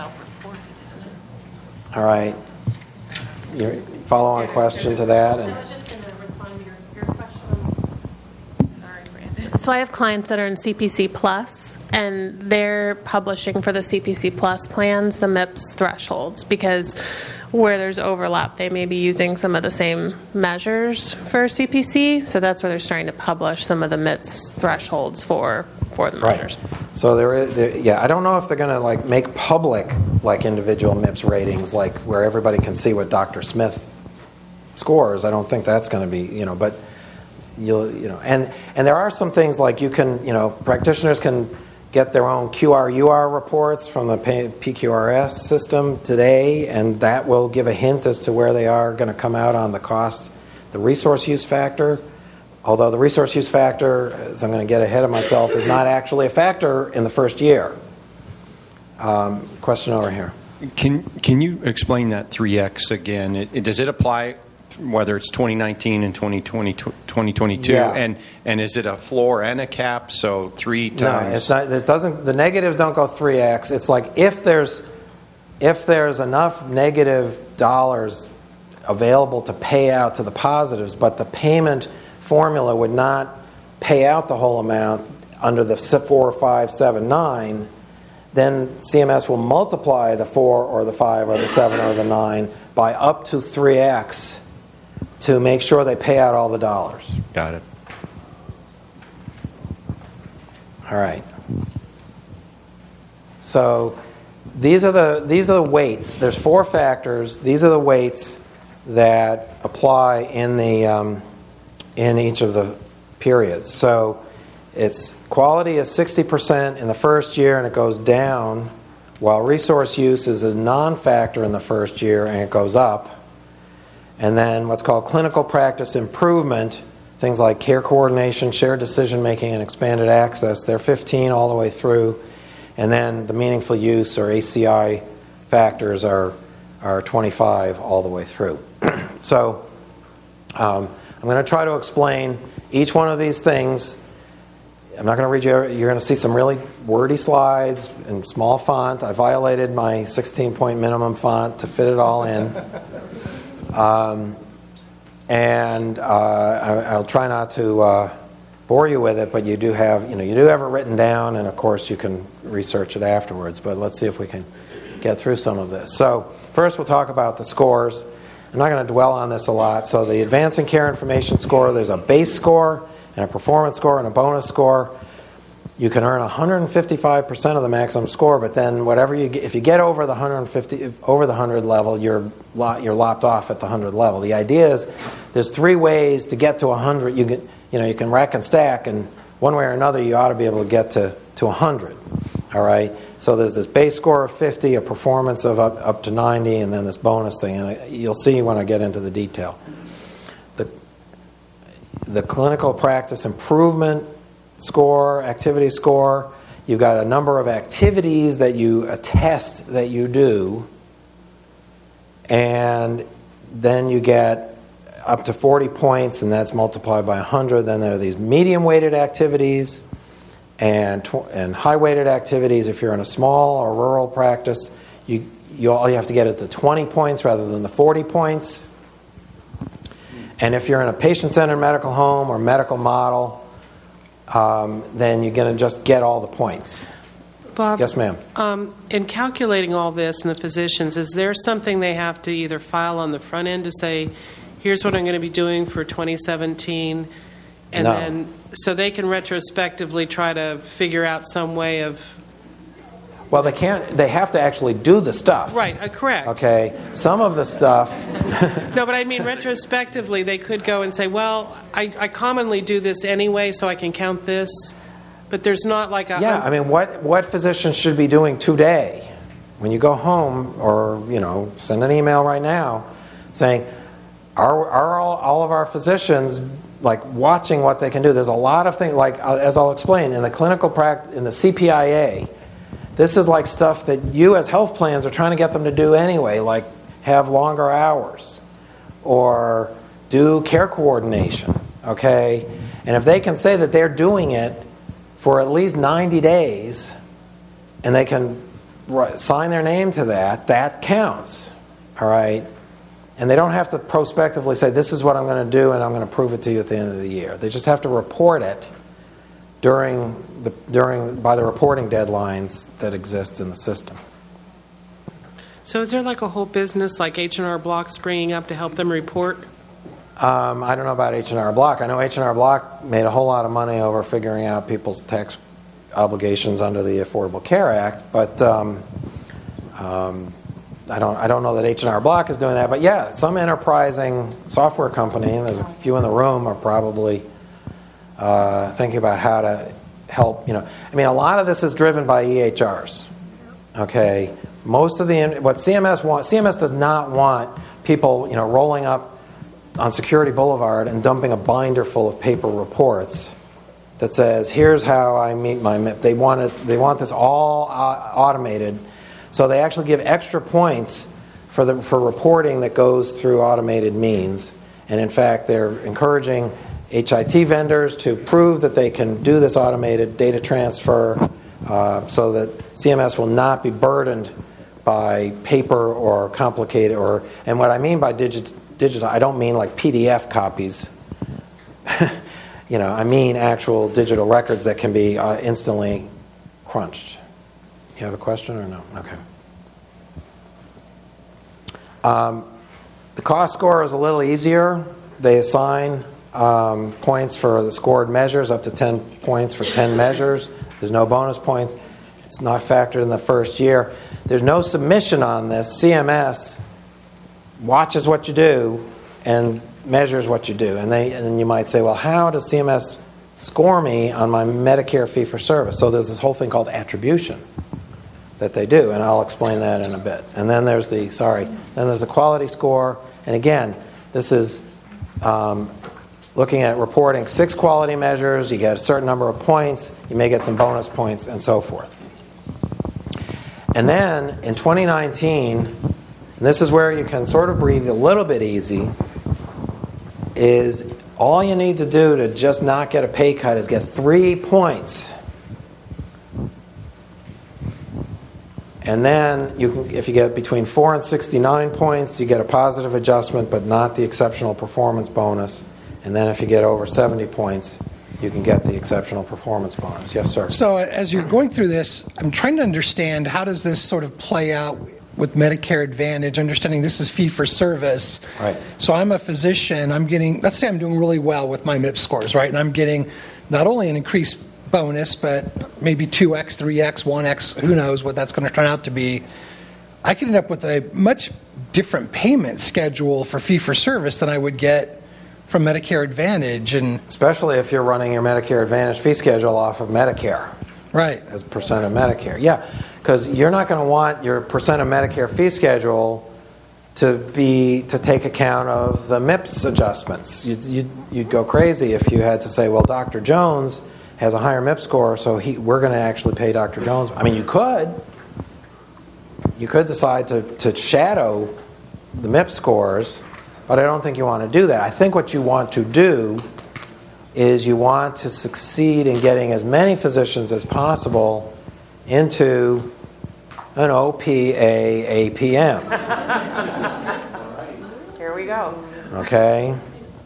All right. Your follow-on question to that? I was just going to respond to your question. Sorry, Brandon. So I have clients that are in CPC Plus, and they're publishing for the CPC Plus plans the MIPS thresholds, because where there's overlap, they may be using some of the same measures for CPC, so that's where they're starting to publish some of the MIPS thresholds for the measures. Right. So I don't know if they're going to make public individual MIPS ratings, where everybody can see what Dr. Smith scores. I don't think that's going to be, but and there are some things like you can, practitioners can get their own QR/UR reports from the PQRS system today, and that will give a hint as to where they are going to come out on the cost, the resource use factor. Although the resource use factor, as I'm going to get ahead of myself, is not actually a factor in the first year. Question over here. Can you explain that 3X again? Does it apply whether it's 2019 and 2022? Yeah. And is it a floor and a cap? So 3 times? No, it's not. It doesn't. The negatives don't go 3x. It's like if there's enough negative dollars available to pay out to the positives, but the payment formula would not pay out the whole amount under the 4, 5, 7, 9, then CMS will multiply the 4 or the 5 or the 7 or the 9 by up to 3x to make sure they pay out all the dollars. Got it. All right. So these are the weights. There's 4 factors. These are the weights that apply in the in each of the periods. So it's quality is 60% in the first year, and it goes down, while resource use is a non-factor in the first year, and it goes up. And then what's called clinical practice improvement, things like care coordination, shared decision-making, and expanded access, they're 15 all the way through. And then the meaningful use, or ACI factors, are 25 all the way through. So I'm going to try to explain each one of these things I'm not going to read you. You're going to see some really wordy slides in small font. I violated my 16-point minimum font to fit it all in. I'll try not to bore you with it, but you do have it written down, and of course you can research it afterwards. But let's see if we can get through some of this. So first we'll talk about the scores. I'm not going to dwell on this a lot. So the Advancing Care Information Score, there's a base score and a performance score and a bonus score. You can earn 155% of the maximum score, but then if you get over the 100 level, you're lopped off at the 100 level. The idea is there's 3 ways to get to 100. You can rack and stack, and one way or another you ought to be able to get to 100. All right. So there's this base score of 50, a performance of up to 90, and then this bonus thing. And you'll see when I get into the detail. The clinical practice improvement score, activity score, you've got a number of activities that you attest that you do, and then you get up to 40 points, and that's multiplied by 100. Then there are these medium-weighted activities and high-weighted activities. If you're in a small or rural practice, all you have to get is the 20 points rather than the 40 points. And if you're in a patient-centered medical home or medical model, then you're going to just get all the points. Bob, yes, ma'am. In calculating all this in the physicians, is there something they have to either file on the front end to say, here's what I'm going to be doing for 2017, and No. then so they can retrospectively try to figure out some way of... Well, they can't. They have to actually do the stuff. Right, correct. Okay. Some of the stuff. No, but I mean retrospectively, they could go and say, well, I commonly do this anyway, so I can count this. But there's not like a... Yeah, I mean, what physicians should be doing today when you go home, or send an email right now saying, are all of our physicians like watching what they can do? There's a lot of things, like as I'll explain in the clinical practice, in the CPIA. This is like stuff that you as health plans are trying to get them to do anyway, like have longer hours or do care coordination, okay? And if they can say that they're doing it for at least 90 days and they can sign their name to that, that counts, all right? And they don't have to prospectively say, this is what I'm going to do and I'm going to prove it to you at the end of the year. They just have to report it by the reporting deadlines that exist in the system. So is there like a whole business like H&R Block springing up to help them report? I don't know about H&R Block. I know H&R Block made a whole lot of money over figuring out people's tax obligations under the Affordable Care Act, but I don't know that H&R Block is doing that. But yeah, some enterprising software company, and there's a few in the room, are probably thinking about how to help. I mean, a lot of this is driven by EHRs. Okay, most of what CMS does not want people, rolling up on Security Boulevard and dumping a binder full of paper reports that says, "Here's how I meet my MIP." They want this all automated, so they actually give extra points for reporting that goes through automated means. And in fact, they're encouraging HIT vendors to prove that they can do this automated data transfer so that CMS will not be burdened by paper or complicated and what I mean by digital, I don't mean like PDF copies. I mean actual digital records that can be instantly crunched. You have a question or no? Okay. The cost score is a little easier. They assign points for the scored measures, up to 10 points for 10 measures. There's no bonus points. It's not factored in the first year. There's no submission on this. CMS watches what you do and measures what you do. And then you might say, well, how does CMS score me on my Medicare fee-for-service? So there's this whole thing called attribution that they do, and I'll explain that in a bit. And then there's the quality score. And again, this is looking at reporting 6 quality measures. You get a certain number of points. You may get some bonus points and so forth. And then in 2019, and this is where you can sort of breathe a little bit easy, is all you need to do to just not get a pay cut is get 3 points. And then, if you get between 4 and 69 points, you get a positive adjustment, but not the exceptional performance bonus. And then if you get over 70 points, you can get the exceptional performance bonus. Yes, sir. So as you're going through this, I'm trying to understand, how does this sort of play out with Medicare Advantage, understanding this is fee-for-service. Right. So I'm a physician. I'm getting, let's say I'm doing really well with my MIPS scores, right? And I'm getting not only an increased bonus, but maybe 2x, 3x, 1x, who knows what that's going to turn out to be. I could end up with a much different payment schedule for fee-for-service than I would get from Medicare Advantage. And especially if you're running your Medicare Advantage fee schedule off of Medicare. Right. As percent of Medicare. Yeah, because you're not going to want your percent of Medicare fee schedule to take account of the MIPS adjustments. You'd go crazy if you had to say, well, Dr. Jones has a higher MIPS score, so we're going to actually pay Dr. Jones. I mean, you could decide to shadow the MIPS scores, but I don't think you want to do that. I think what you want to do is you want to succeed in getting as many physicians as possible into an OPA APM. Here we go. Okay?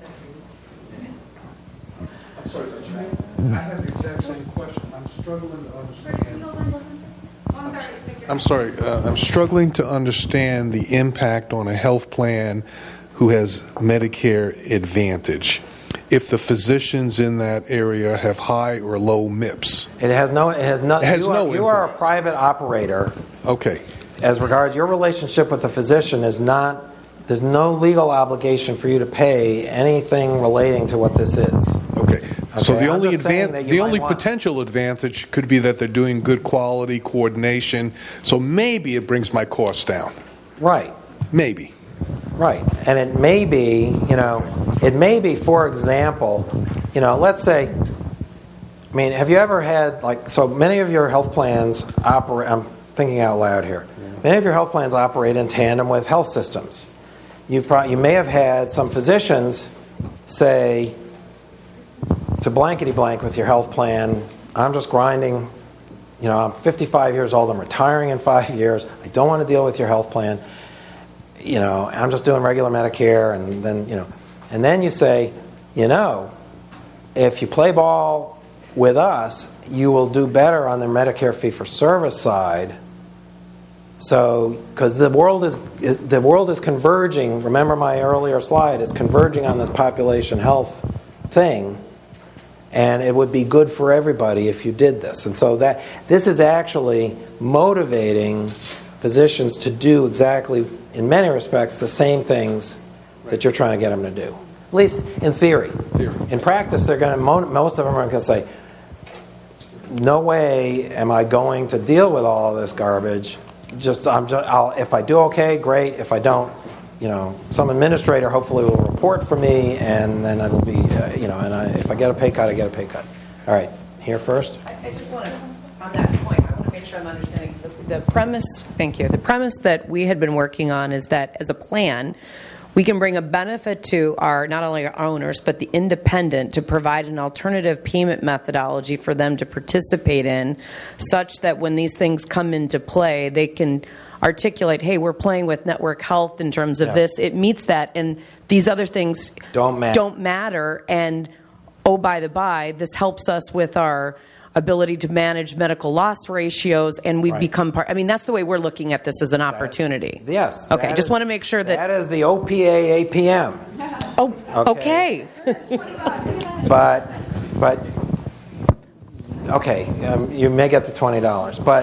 I'm sorry, I have the exact same question. I'm struggling to understand. I'm struggling to understand the impact on a health plan who has Medicare Advantage if the physicians in that area have high or low MIPS. It has no you are a private operator. Okay. As regards your relationship with the physician is not, there's no legal obligation for you to pay anything relating to what this is. Okay. So the I'm just saying that you only might want- potential advantage could be that they're doing good quality coordination. So maybe it brings my costs down. Right. Maybe. Right. And it may be, for example, let's say, I mean, have you ever had, so many of your health plans operate, I'm thinking out loud here, many of your health plans operate in tandem with health systems. You may have had some physicians say to blankety blank with your health plan, I'm just grinding, I'm 55 years old, I'm retiring in 5 years, I don't want to deal with your health plan. I'm just doing regular Medicare, and then you say, if you play ball with us, you will do better on the Medicare fee-for-service side. So, because the world is converging. Remember my earlier slide? It's converging on this population health thing, and it would be good for everybody if you did this. And so this is actually motivating physicians to do exactly, in many respects, the same things that you're trying to get them to do. At least in theory. In practice, most of them are going to say, no way am I going to deal with all of this garbage. If I do okay, great. If I don't, some administrator hopefully will report for me, and then it'll be, if I get a pay cut, I get a pay cut. All right, here first. I just want to, on that point, I want to make sure I'm understanding. The premise, thank you. The premise that we had been working on is that as a plan, we can bring a benefit to not only our owners, but the independent, to provide an alternative payment methodology for them to participate in, such that when these things come into play, they can articulate, hey, we're playing with network health in terms of this. It meets that, and these other things don't matter. And, oh, by the by, this helps us with our ability to manage medical loss ratios, and we become part. I mean, that's the way we're looking at this as an opportunity. Yes. Okay, just want to make sure that... That is the OPA APM. Oh, okay. But okay, you may get the $20, but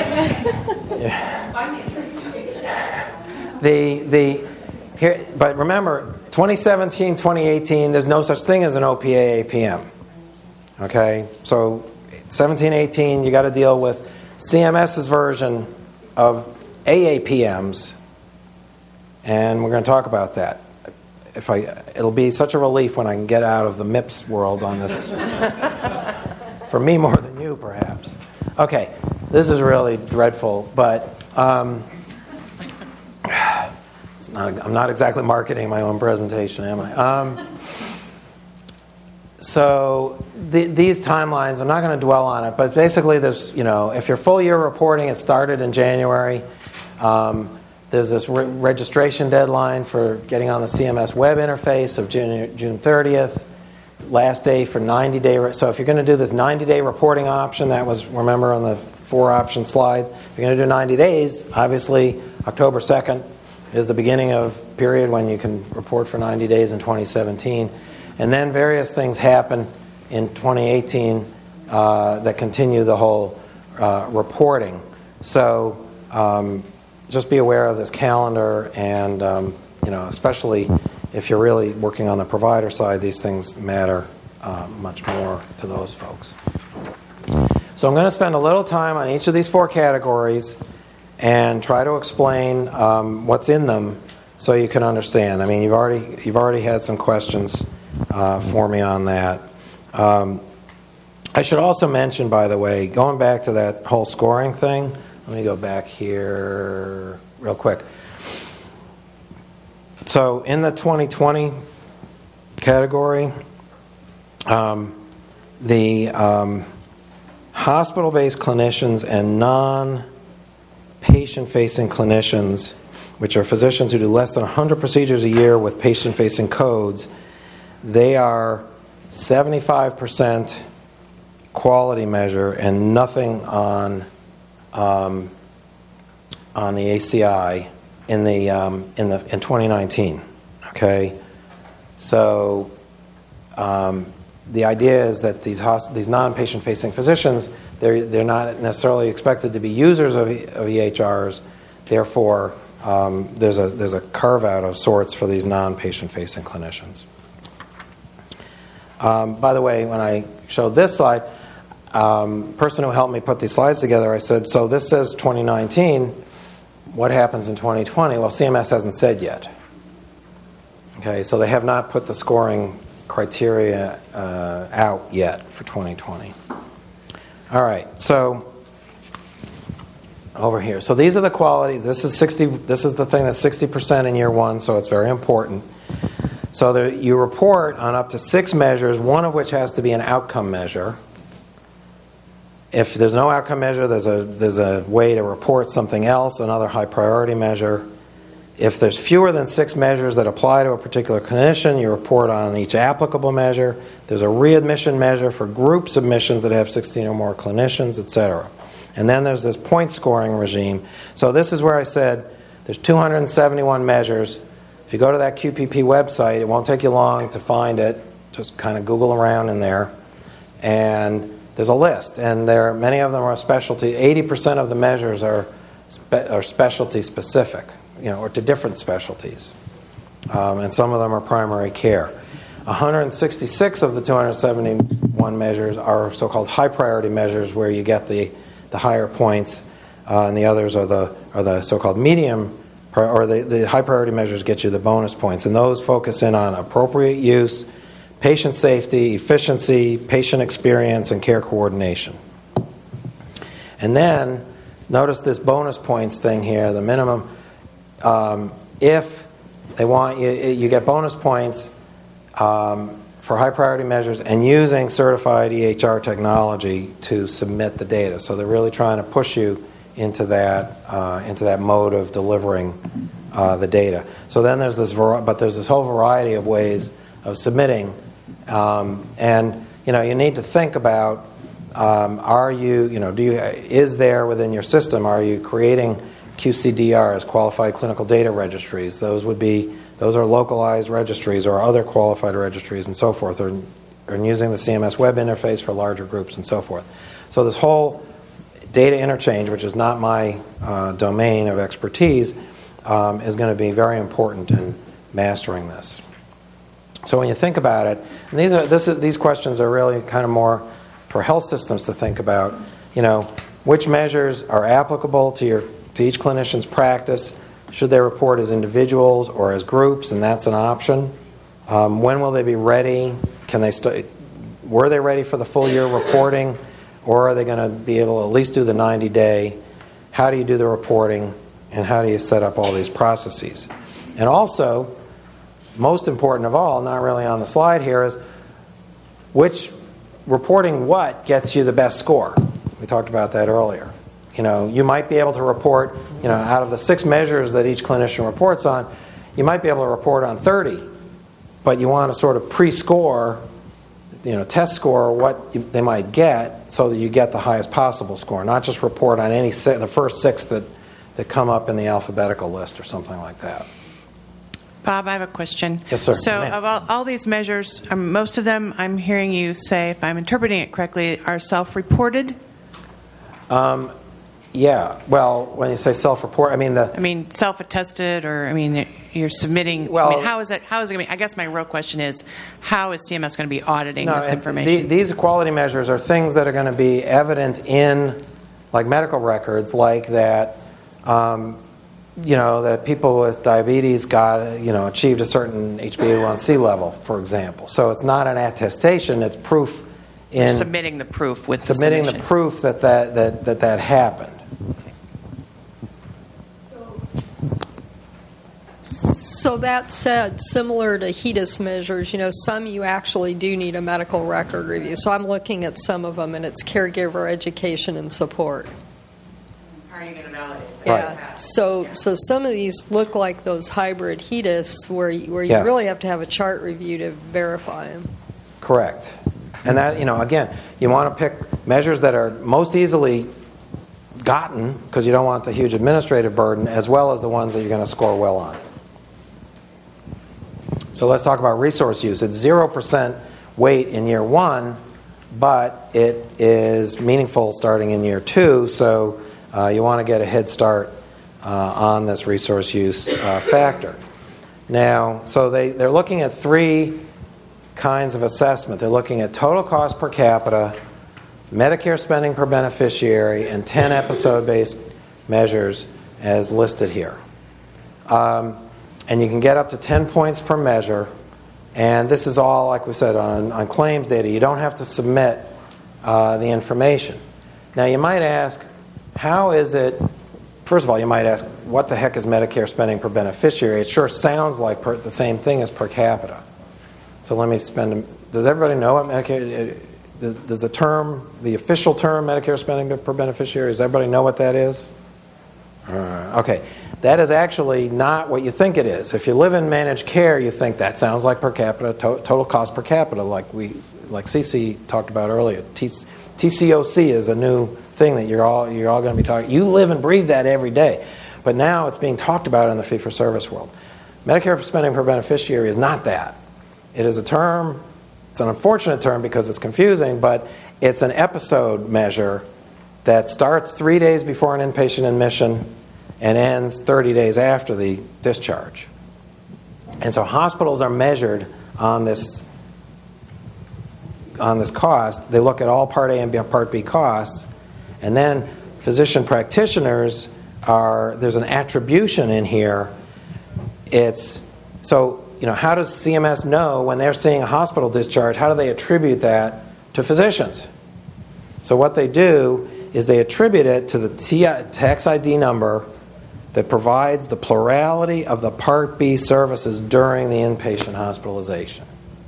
but remember, 2017, 2018, there's no such thing as an OPA APM. Okay, so 17, 18, you got to deal with CMS's version of AAPMs, and we're going to talk about that. It'll be such a relief when I can get out of the MIPS world on this. For me more than you, perhaps. Okay, this is really dreadful, but I'm not exactly marketing my own presentation, am I? these timelines, I'm not going to dwell on it, but basically there's, if your full year reporting, it started in January. There's this registration deadline for getting on the CMS web interface of June 30th. Last day for 90-day. So if you're going to do this 90-day reporting option, that was, remember, on the 4 option slides. If you're going to do 90 days, obviously October 2nd is the beginning of period when you can report for 90 days in 2017. And then various things happen in 2018 that continue the whole reporting. So just be aware of this calendar, and especially if you're really working on the provider side, these things matter much more to those folks. So I'm going to spend a little time on each of these 4 categories and try to explain what's in them so you can understand. I mean, you've already had some questions for me on that. I should also mention, by the way, going back to that whole scoring thing. Let me go back here real quick. So in the 2020 category, the hospital-based clinicians and non-patient-facing clinicians, which are physicians who do less than 100 procedures a year with patient-facing codes, they are 75% quality measure and nothing on the ACI in 2019. Okay, so the idea is that these non-patient facing physicians, they're not necessarily expected to be users of EHRs. Therefore, there's a carve out of sorts for these non-patient facing clinicians. By the way, when I showed this slide, person who helped me put these slides together, I said, so this says 2019, what happens in 2020? Well, CMS hasn't said yet. Okay, so they have not put the scoring criteria out yet for 2020. All right, so over here. So these are the quality. This is the thing that's 60% in year 1, so it's very important. So you report on up to 6 measures, one of which has to be an outcome measure. If there's no outcome measure, there's a way to report something else, another high priority measure. If there's fewer than 6 measures that apply to a particular clinician, you report on each applicable measure. There's a readmission measure for group submissions that have 16 or more clinicians, etc. And then there's this point scoring regime. So this is where I said there's 271 measures. If you go to that QPP website, it won't take you long to find it. Just kind of Google around in there. And there's a list, and many of them are specialty. 80% of the measures are specialty specific, or to different specialties, and some of them are primary care. 166 of the 271 measures are so-called high priority measures, where you get the higher points, and the others are the so-called medium, or the high priority measures get you the bonus points, and those focus in on appropriate use, patient safety, efficiency, patient experience, and care coordination. And then, notice this bonus points thing here, the minimum. If they want you get bonus points for high priority measures and using certified EHR technology to submit the data. So they're really trying to push you into that mode of delivering the data. So then there's this whole variety of ways of submitting. And you need to think about is there within your system, are you creating QCDRs, qualified clinical data registries? Those are localized registries or other qualified registries and so forth, or using the CMS web interface for larger groups and so forth. So this whole data interchange, which is not my domain of expertise, is going to be very important in mastering this. So when you think about it, and these questions are really kind of more for health systems to think about, which measures are applicable to each clinician's practice? Should they report as individuals or as groups? And that's an option. When will they be ready? Were they ready for the full year reporting, or are they going to be able to at least do the 90-day? How do you do the reporting, and how do you set up all these processes? And also, most important of all, not really on the slide here, is which reporting what gets you the best score. We talked about that earlier. You might be able to report, out of the 6 measures that each clinician reports on, you might be able to report on 30, but you want to sort of pre-score, test score what they might get so that you get the highest possible score, not just report on the first 6 that come up in the alphabetical list or something like that. Bob, I have a question. Yes, sir. So Ma'am. of all these measures, most of them, I'm hearing you say, if I'm interpreting it correctly, are self-reported? Yeah. Well, when you say self-report, I mean self-attested, or you're submitting. Well, how is it going to be? I guess my real question is, how is CMS going to be auditing this information? These quality measures are things that are going to be evident in, like, medical records, like that. That people with diabetes achieved a certain HbA1c level, for example. So it's not an attestation; it's proof. You're submitting the proof with submitting the proof that happened. So that said, similar to HEDIS measures, some you actually do need a medical record review. So I'm looking at some of them, and it's caregiver education and support. How are you going to validate that? Yeah. Right. So some of these look like those hybrid HEDIS where you Yes. really have to have a chart review to verify them. Correct. And that, again, you want to pick measures that are most easily gotten, because you don't want the huge administrative burden, as well as the ones that you're going to score well on. So let's talk about resource use. It's 0% weight in year 1, but it is meaningful starting in year 2, so you want to get a head start on this resource use factor. Now, so they're looking at 3 kinds of assessment. They're looking at total cost per capita, Medicare spending per beneficiary, and 10 episode-based measures as listed here. And you can get up to 10 points per measure, and this is all, like we said, on claims data. You don't have to submit the information. Now, you might ask, how is it, first of all, you might ask, what the heck is Medicare spending per beneficiary? It sure sounds like the same thing as per capita. So let me does everybody know what Medicare, does the official term Medicare spending per beneficiary, does everybody know what that is? Okay. That is actually not what you think it is. If you live in managed care, you think that sounds like per capita, total cost per capita, like Cece talked about earlier. TCOC is a new thing that you're all going to be talking. You live and breathe that every day, but now it's being talked about in the fee-for-service world. Medicare spending per beneficiary is not that. It is a term. It's an unfortunate term because it's confusing, but it's an episode measure that starts 3 days before an inpatient admission and ends 30 days after the discharge. And so hospitals are measured on this cost. They look at all Part A and Part B costs, and then physician practitioners there's an attribution in here. How does CMS know when they're seeing a hospital discharge, how do they attribute that to physicians? So what they do is they attribute it to the tax ID number that provides the plurality of the Part B services during the inpatient hospitalization.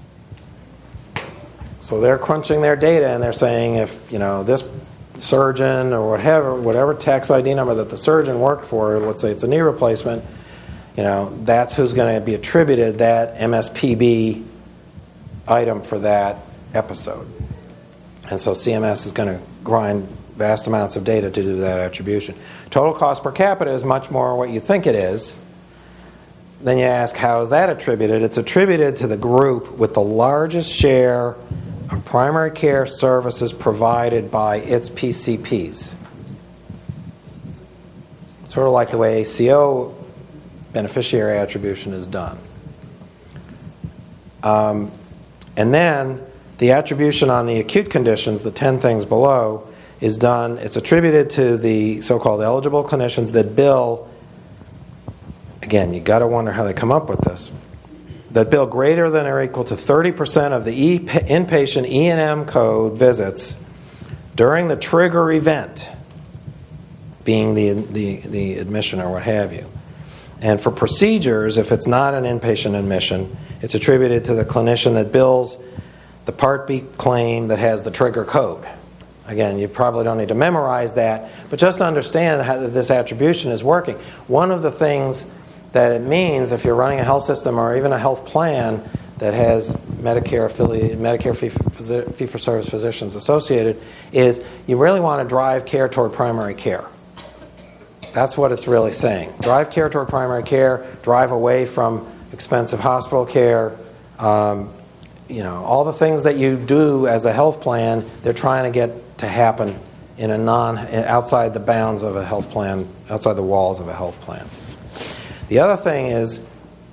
So they're crunching their data and they're saying if this surgeon or whatever tax ID number that the surgeon worked for, let's say it's a knee replacement, that's who's going to be attributed that MSPB item for that episode. And so CMS is going to grind vast amounts of data to do that attribution. Total cost per capita is much more what you think it is. Then you ask, how is that attributed? It's attributed to the group with the largest share of primary care services provided by its PCPs. Sort of like the way ACO beneficiary attribution is done. And then the attribution on the acute conditions, the 10 things below, is done. It's attributed to the so-called eligible clinicians that bill, again, you got to wonder how they come up with this, that bill greater than or equal to 30% of the inpatient E&M code visits during the trigger event, being the admission or what have you. And for procedures, if it's not an inpatient admission, it's attributed to the clinician that bills the Part B claim that has the trigger code. Again, you probably don't need to memorize that, but just to understand how this attribution is working. One of the things that it means if you're running a health system or even a health plan that has Medicare fee-for-service physicians associated is you really want to drive care toward primary care. That's what it's really saying. Drive care toward primary care, drive away from expensive hospital care. All the things that you do as a health plan, they're trying to get to happen in outside the bounds of a health plan, outside the walls of a health plan. The other thing is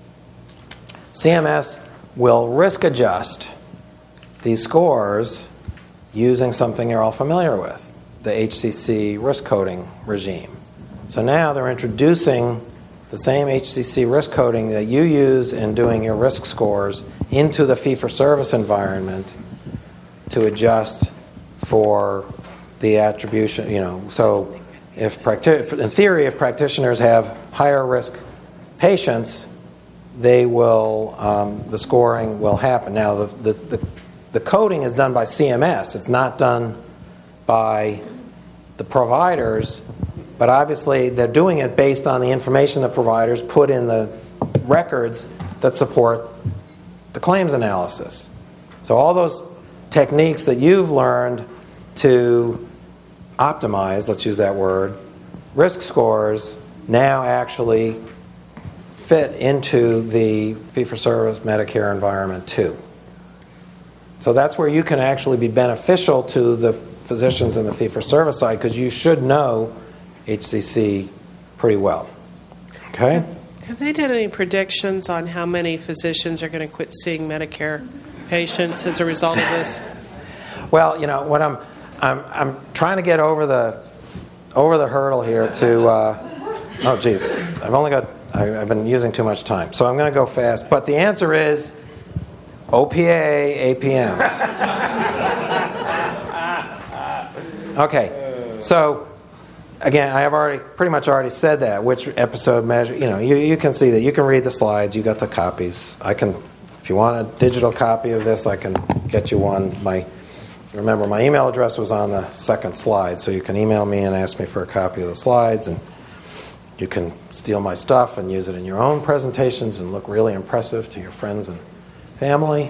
CMS will risk adjust these scores using something you're all familiar with, the HCC risk coding regime. So now they're introducing the same HCC risk coding that you use in doing your risk scores into the fee-for-service environment to adjust for the attribution. So in theory, if practitioners have higher risk patients, they will the scoring will happen. Now the coding is done by CMS. It's not done by the providers, but obviously they're doing it based on the information the providers put in the records that support the claims analysis. So all those techniques that you've learned to optimize, let's use that word, risk scores now actually fit into the fee-for-service Medicare environment too. So that's where you can actually be beneficial to the physicians in the fee-for-service side because you should know HCC pretty well. Okay? Have they done any predictions on how many physicians are going to quit seeing Medicare patients as a result of this? Well, what I'm trying to get over the hurdle here to. Oh, geez, I've been using too much time, so I'm going to go fast. But the answer is OPA APMs. Okay, so again, I have pretty much already said that. Which episode measure? You can see that. You can read the slides. You got the copies. If you want a digital copy of this, I can get you one. Remember, my email address was on the second slide, so you can email me and ask me for a copy of the slides, and you can steal my stuff and use it in your own presentations and look really impressive to your friends and family.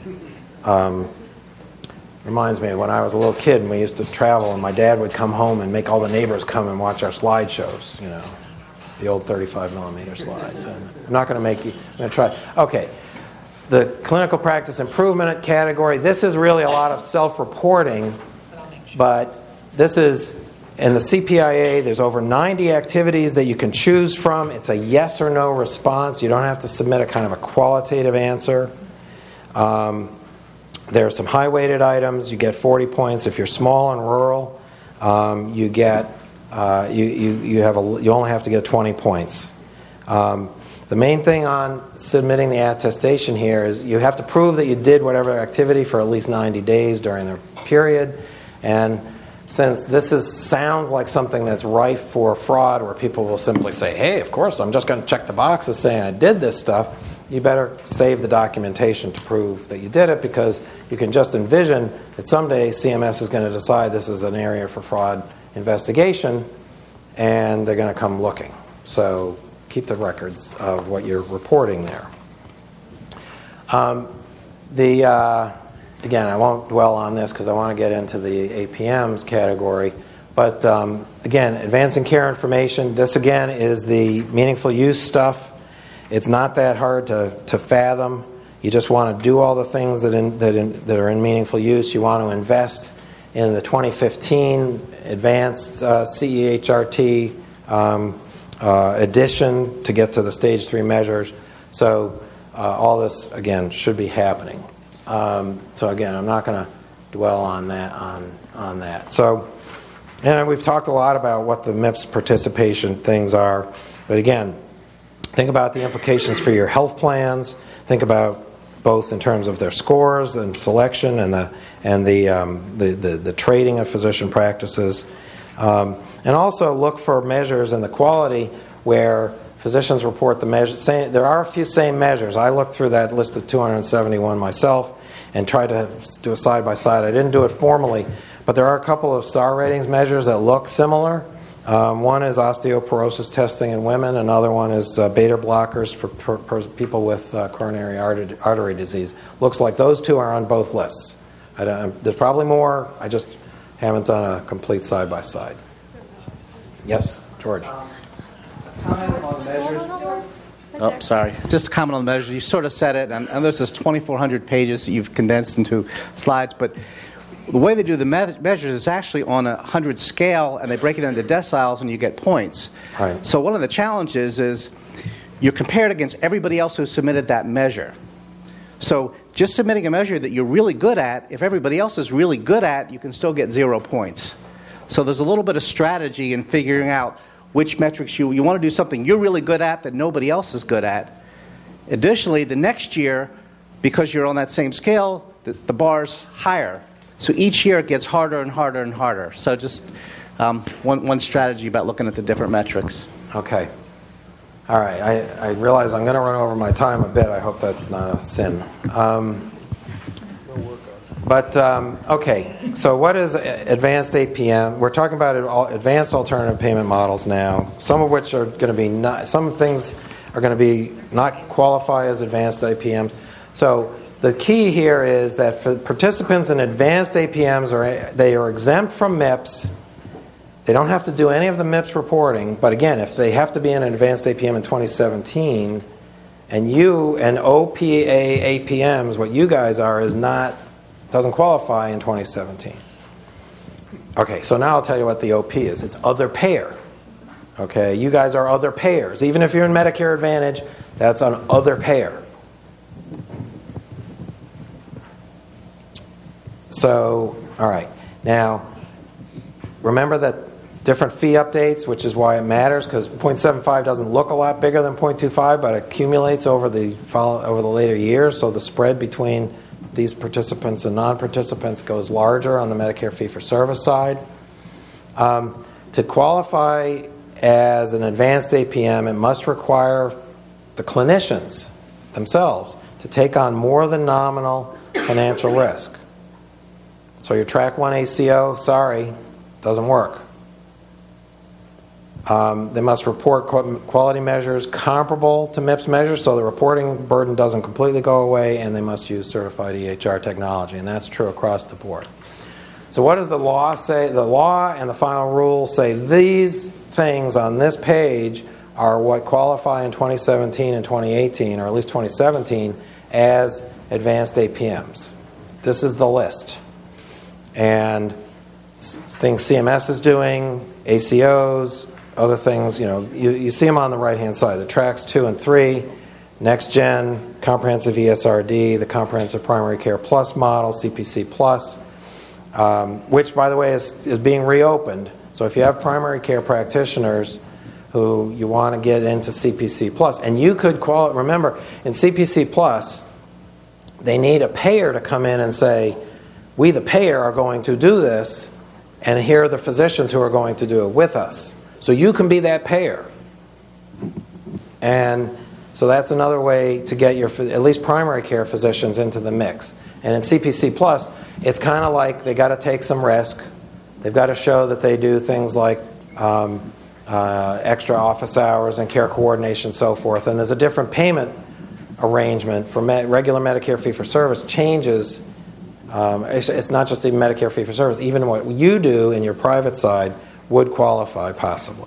Reminds me of when I was a little kid and we used to travel, and my dad would come home and make all the neighbors come and watch our slideshows, the old 35mm slides. I'm not going to make you. I'm going to try. Okay. The clinical practice improvement category, this is really a lot of self-reporting, but this is, in the CPIA, there's over 90 activities that you can choose from. It's a yes or no response. You don't have to submit a kind of a qualitative answer. There are some high-weighted items. You get 40 points. If you're small and rural, you get you only have to get 20 points. The main thing on submitting the attestation here is you have to prove that you did whatever activity for at least 90 days during the period. And since this sounds like something that's rife for fraud, where people will simply say, hey, of course, I'm just going to check the boxes saying I did this stuff, you better save the documentation to prove that you did it, because you can just envision that someday CMS is going to decide this is an area for fraud investigation, and they're going to come looking. So keep the records of what you're reporting there. Again, I won't dwell on this because I want to get into the APMs category. But again, advancing care information, this again is the meaningful use stuff. It's not that hard to fathom. You just want to do all the things that are in meaningful use. You want to invest in the 2015 advanced CEHRT addition to get to the stage 3 measures. So all this, again, should be happening. So again, I'm not going to dwell on that. So, and we've talked a lot about what the MIPS participation things are. But again, think about the implications for your health plans. Think about both in terms of their scores and selection and the trading of physician practices. And also look for measures in the quality where physicians report the measures. There are a few same measures. I looked through that list of 271 myself, and tried to do a side-by-side. I didn't do it formally, but there are a couple of star ratings measures that look similar. One is osteoporosis testing in women. Another one is beta blockers for people with coronary artery disease. Looks like those two are on both lists. There's probably more. I just haven't done a complete side-by-side. Yes, George. Comment on the measures. Oh, sorry. Just a comment on the measures. You sort of said it, and this is 2,400 pages that you've condensed into slides, but the way they do the measures is actually on a 100 scale, and they break it into deciles, and you get points. Right. So one of the challenges is you're compared against everybody else who submitted that measure. So just submitting a measure that you're really good at, if everybody else is really good at, you can still get 0 points. So there's a little bit of strategy in figuring out which metrics you want to do something you're really good at that nobody else is good at. Additionally, the next year, because you're on that same scale, the bar's higher. So each year it gets harder and harder and harder. So just one strategy about looking at the different metrics. Okay. All right. I realize I'm going to run over my time a bit. I hope that's not a sin. Okay. So what is advanced APM? We're talking about advanced alternative payment models now. Some of which are going to be some things are going to be not qualify as advanced APMs. So the key here is that for participants in advanced APMs, they are exempt from MIPS. They don't have to do any of the MIPS reporting. But again, if they have to be in an advanced APM in 2017, and you and OPA APMs, what you guys are, doesn't qualify in 2017. Okay, so now I'll tell you what the OP is. It's other payer. Okay, you guys are other payers. Even if you're in Medicare Advantage, that's on other payer. So, all right. Now, remember that different fee updates, which is why it matters, because 0.75 doesn't look a lot bigger than 0.25, but it accumulates over the later years. So the spread between these participants and non-participants goes larger on the Medicare fee-for-service side. To qualify as an advanced APM, it must require the clinicians themselves to take on more than nominal financial risk. So your Track 1 ACO, sorry, doesn't work. They must report quality measures comparable to MIPS measures, so the reporting burden doesn't completely go away, and they must use certified EHR technology, and that's true across the board. So what does the law say? The law and the final rule say these things on this page are what qualify in 2017 and 2018, or at least 2017, as advanced APMs. This is the list. And things CMS is doing, ACOs, other things, you see them on the right-hand side. The Tracks 2 and 3, Next Gen, Comprehensive ESRD, the Comprehensive Primary Care Plus model, CPC Plus, which, by the way, is being reopened. So if you have primary care practitioners who you want to get into CPC Plus, and you could remember, in CPC Plus, they need a payer to come in and say, we, the payer, are going to do this, and here are the physicians who are going to do it with us. So you can be that payer. And so that's another way to get your, at least primary care physicians, into the mix. And in CPC Plus, it's kind of like they got to take some risk. They've got to show that they do things like extra office hours and care coordination and so forth. And there's a different payment arrangement for regular Medicare fee-for-service changes. It's not just even Medicare fee-for-service. Even what you do in your private side would qualify possibly.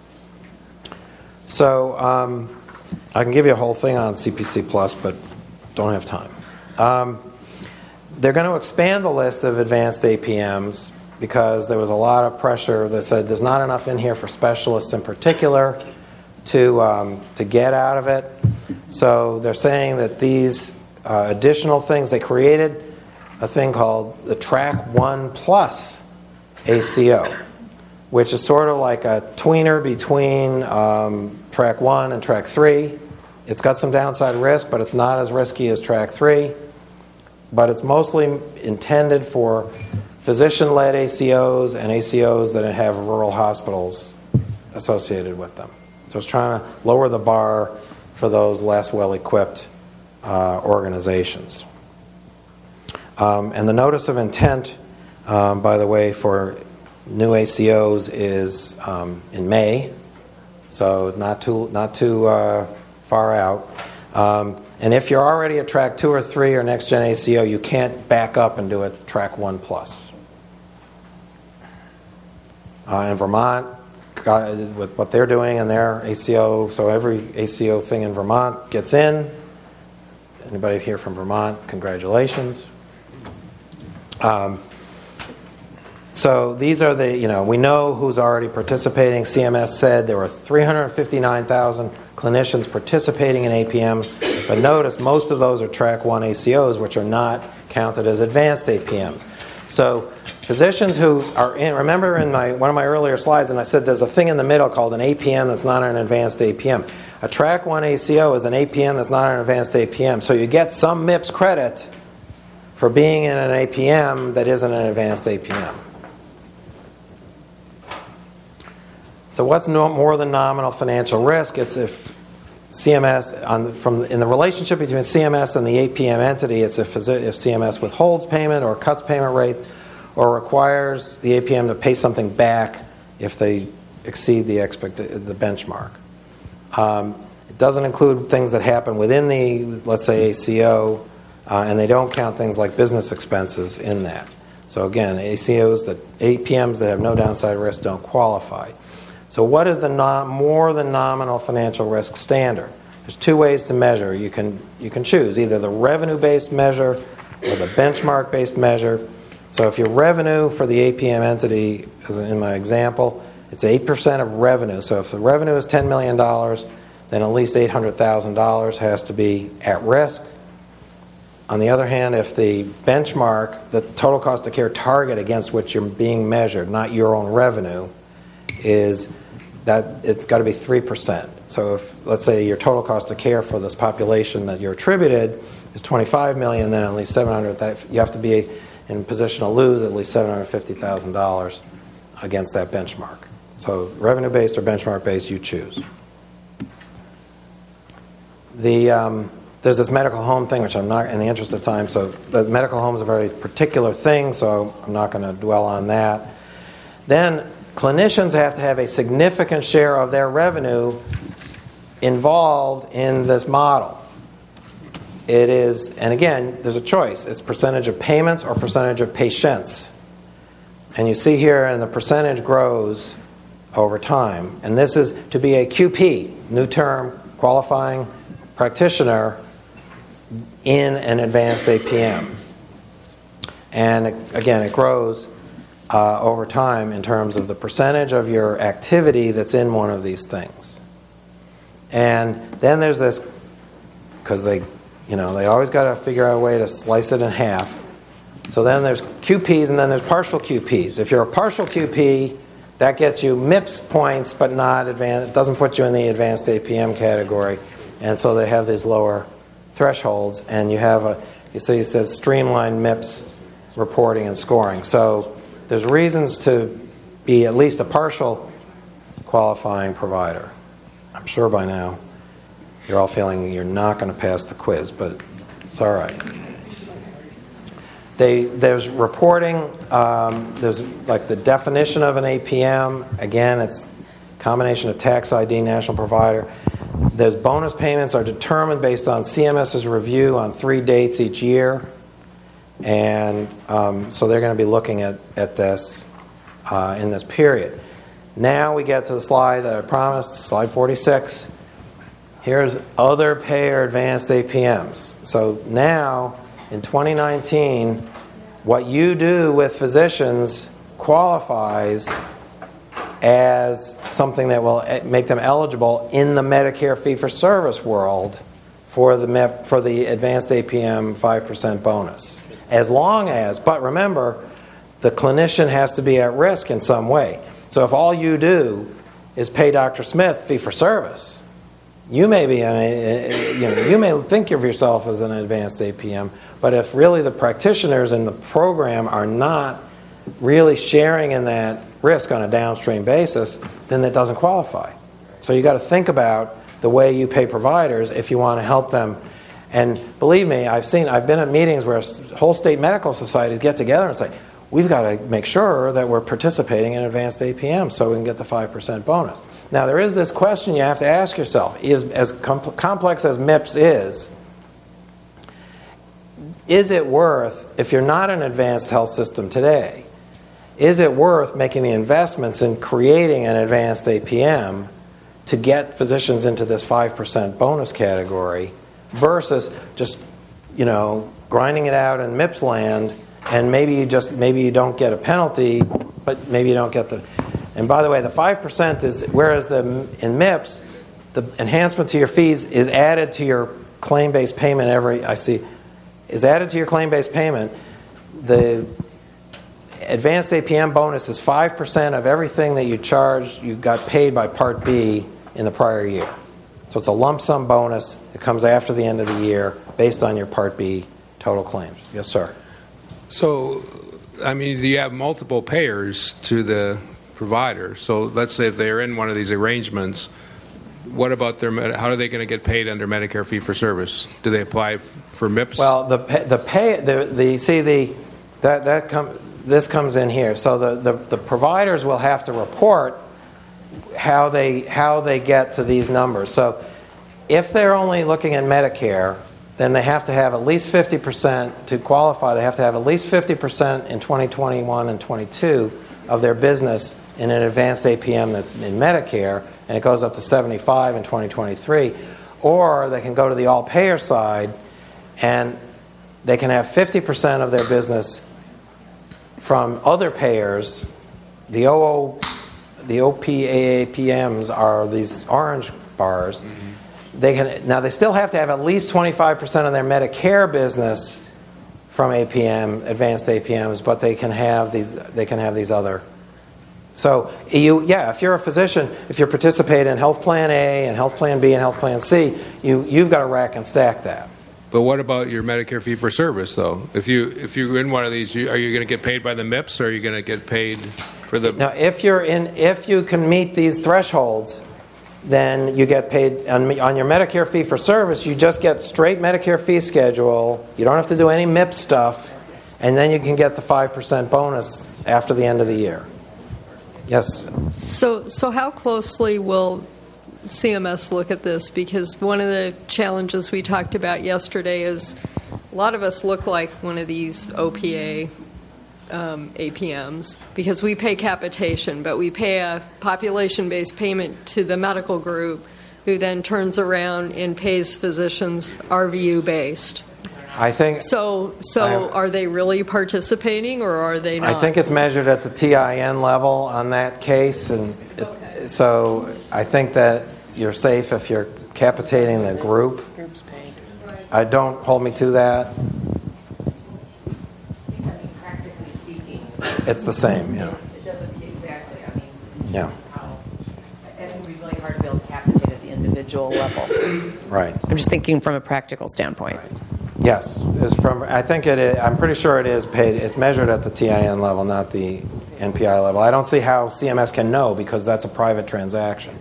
So I can give you a whole thing on CPC Plus, but don't have time. They're going to expand the list of advanced APMs because there was a lot of pressure that said there's not enough in here for specialists in particular to get out of it. So they're saying that these additional things, they created a thing called the Track 1 Plus ACO, which is sort of like a tweener between Track 1 and Track 3. It's got some downside risk, but it's not as risky as Track 3. But it's mostly intended for physician-led ACOs and ACOs that have rural hospitals associated with them. So it's trying to lower the bar for those less well-equipped organizations. And the notice of intent, by the way, for new ACOs is in May, so not too far out. And if you're already at track 2 or 3 or next gen ACO, you can't back up and do a track 1+. In Vermont, with what they're doing in their ACO, so every ACO thing in Vermont gets in. Anybody here from Vermont, congratulations. So these are the, we know who's already participating. CMS said there were 359,000 clinicians participating in APMs, but notice most of those are track 1 ACOs, which are not counted as advanced APMs. So physicians who are in, remember in one of my earlier slides, and I said there's a thing in the middle called an APM that's not an advanced APM. A track 1 ACO is an APM that's not an advanced APM. So you get some MIPS credit for being in an APM that isn't an advanced APM. So what's more than nominal financial risk? It's if CMS, in the relationship between CMS and the APM entity, it's if CMS withholds payment or cuts payment rates or requires the APM to pay something back if they exceed the benchmark. It doesn't include things that happen within the, let's say, ACO, and they don't count things like business expenses in that. So again, APMs that have no downside risk don't qualify. So what is the more than nominal financial risk standard? There's 2 ways to measure. You can choose either the revenue-based measure or the benchmark-based measure. So if your revenue for the APM entity, as in my example, it's 8% of revenue. So if the revenue is $10 million, then at least $800,000 has to be at risk. On the other hand, if the benchmark, the total cost of care target against which you're being measured, not your own revenue, is that it's got to be 3%. So if, let's say, your total cost of care for this population that you're attributed is $25 million, then at least $700,000, you have to be in a position to lose at least $750,000 against that benchmark. So revenue-based or benchmark-based, you choose. There's this medical home thing, which I'm not, in the interest of time, so the medical home is a very particular thing, so I'm not going to dwell on that. Then clinicians have to have a significant share of their revenue involved in this model. It is, and again, there's a choice. It's percentage of payments or percentage of patients. And you see here, and the percentage grows over time. And this is to be a QP, new term, qualifying practitioner in an advanced APM. And again, it grows over time in terms of the percentage of your activity that's in one of these things. And then there's this, because they always got to figure out a way to slice it in half. So then there's QPs and then there's partial QPs. If you're a partial QP, that gets you MIPS points, but not advanced. It doesn't put you in the advanced APM category. And so they have these lower thresholds, and you have it says streamlined MIPS reporting and scoring. So there's reasons to be at least a partial qualifying provider. I'm sure by now you're all feeling you're not going to pass the quiz, but it's all right. There's reporting. There's like the definition of an APM. Again, it's a combination of tax ID, national provider. Those bonus payments are determined based on CMS's review on 3 dates each year. And so they're going to be looking at this in this period. Now we get to the slide that I promised, slide 46. Here's other payer advanced APMs. So now, in 2019, what you do with physicians qualifies as something that will make them eligible in the Medicare fee-for-service world for the advanced APM 5% bonus. As long as, but remember, the clinician has to be at risk in some way. So if all you do is pay Dr. Smith fee-for-service, you may be you may think of yourself as an advanced APM, but if really the practitioners in the program are not really sharing in that risk on a downstream basis, then that doesn't qualify. So you got to think about the way you pay providers if you want to help them And believe me, I've been at meetings where whole state medical societies get together and say, we've got to make sure that we're participating in advanced APM so we can get the 5% bonus. Now, there is this question you have to ask yourself, as complex as MIPS is it worth, if you're not an advanced health system today, is it worth making the investments in creating an advanced APM to get physicians into this 5% bonus category versus just, grinding it out in MIPS land, and maybe you don't get a penalty, but maybe you don't get the... And by the way, the 5% is, whereas in MIPS, the enhancement to your fees is added to your claim-based payment is added to your claim-based payment. The advanced APM bonus is 5% of everything that you got paid by Part B in the prior year. So it's a lump sum bonus. It comes after the end of the year based on your Part B total claims. Yes, sir. So, you have multiple payers to the provider. So let's say if they're in one of these arrangements, what about how are they going to get paid under Medicare fee-for-service? Do they apply for MIPS? Well, this comes in here. So the providers will have to report how they get to these numbers. So if they're only looking at Medicare, then they have to have at least 50% to qualify. They have to have at least 50% in 2021 and 22 of their business in an advanced APM that's in Medicare, and it goes up to 75 in 2023. Or they can go to the all-payer side, and they can have 50% of their business from other payers. The OPAAPMs are these orange bars. Now they still have to have at least 25% of their Medicare business from APM, advanced APMs, but they can have these other. So if you're a physician, if you're participating in Health Plan A and Health Plan B and Health Plan C, you've got to rack and stack that. But what about your Medicare fee-for-service, though? If you're in one of these, are you going to get paid by the MIPS, or are you going to get paid for the... Now, if you can meet these thresholds, then you get paid on your Medicare fee-for-service. You just get straight Medicare fee schedule. You don't have to do any MIPS stuff, and then you can get the 5% bonus after the end of the year. Yes? So how closely will CMS look at this? Because one of the challenges we talked about yesterday is a lot of us look like one of these OPA APMs because we pay capitation, but we pay a population-based payment to the medical group who then turns around and pays physicians RVU-based. I think so. Are they really participating, or are they not? I think it's measured at the TIN level on that case, and so I think that you're safe if you're capitating the group. I don't hold me to that. Practically speaking, it's the same. Yeah. It doesn't exactly. Yeah. It would be really hard to be able to capitate at the individual level. Right. I'm just thinking from a practical standpoint. Right. Yes, I think it is. I'm pretty sure it is paid. It's measured at the TIN level, not the NPI level. I don't see how CMS can know because that's a private transaction.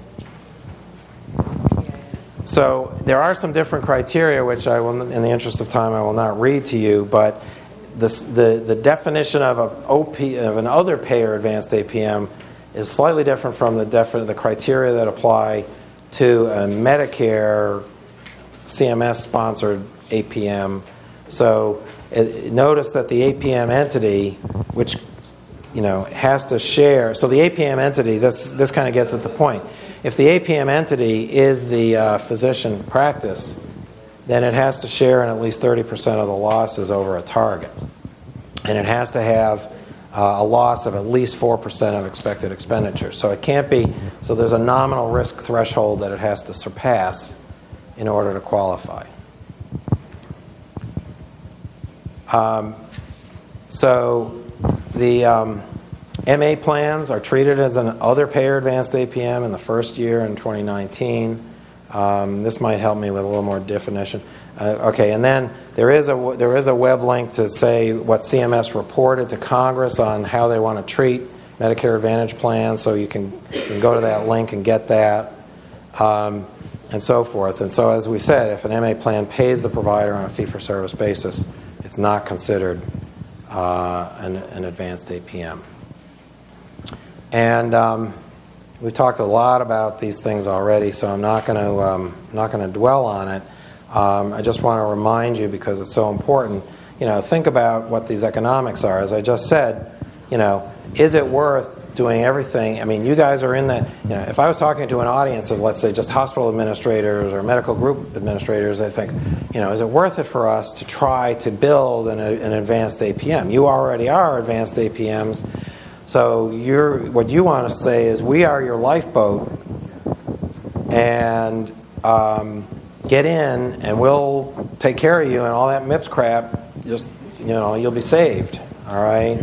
So there are some different criteria, which I will, in the interest of time, I will not read to you. But the definition of an other payer advanced APM is slightly different from the criteria that apply to a Medicare CMS-sponsored APM. So notice that the APM entity, which has to share. So the APM entity, this kind of gets at the point. If the APM entity is the physician practice, then it has to share in at least 30% of the losses over a target, and it has to have a loss of at least 4% of expected expenditure. So it can't be. So there's a nominal risk threshold that it has to surpass in order to qualify. So the MA plans are treated as an other payer advanced APM in the first year in 2019. This might help me with a little more definition. Okay, and then there is a web link to say what CMS reported to Congress on how they want to treat Medicare Advantage plans, so you can go to that link and get that. and so forth. And so, as we said, if an MA plan pays the provider on a fee-for-service basis, it's not considered an advanced APM. And we talked a lot about these things already, so I'm not going to dwell on it. I just want to remind you, because it's so important, think about what these economics are. As I just said, is it worth doing everything? I mean, you guys are in that, if I was talking to an audience of, let's say, just hospital administrators or medical group administrators, they think, is it worth it for us to try to build an advanced APM? You already are advanced APMs. So what you want to say is, we are your lifeboat, and get in, and we'll take care of you, and all that MIPS crap, just you'll be saved. All right.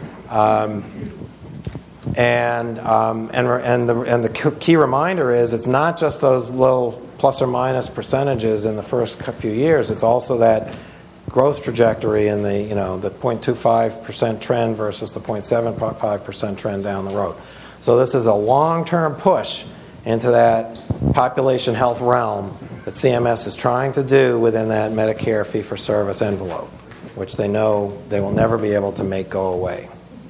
And the key reminder is, it's not just those little plus or minus percentages in the first few years. It's also that growth trajectory in the 0.25% trend versus the 0.75% trend down the road. So this is a long-term push into that population health realm that CMS is trying to do within that Medicare fee-for-service envelope, which they know they will never be able to make go away.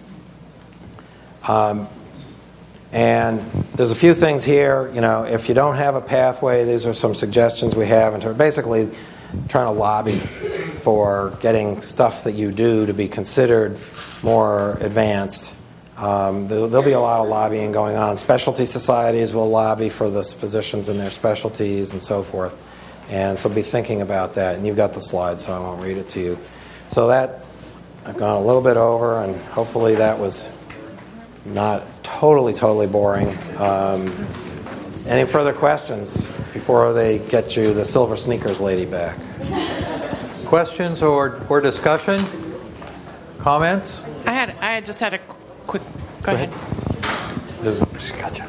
And there's a few things here. If you don't have a pathway, these are some suggestions we have in terms of basically trying to lobby for getting stuff that you do to be considered more advanced. There'll be a lot of lobbying going on. Specialty societies will lobby for the physicians in their specialties and so forth. And so be thinking about that. And you've got the slides, so I won't read it to you. So that, I've gone a little bit over, and hopefully that was not totally boring. Any further questions before they get you the silver sneakers lady back? Questions or discussion? Comments? I just had a quick. Go ahead. Gotcha.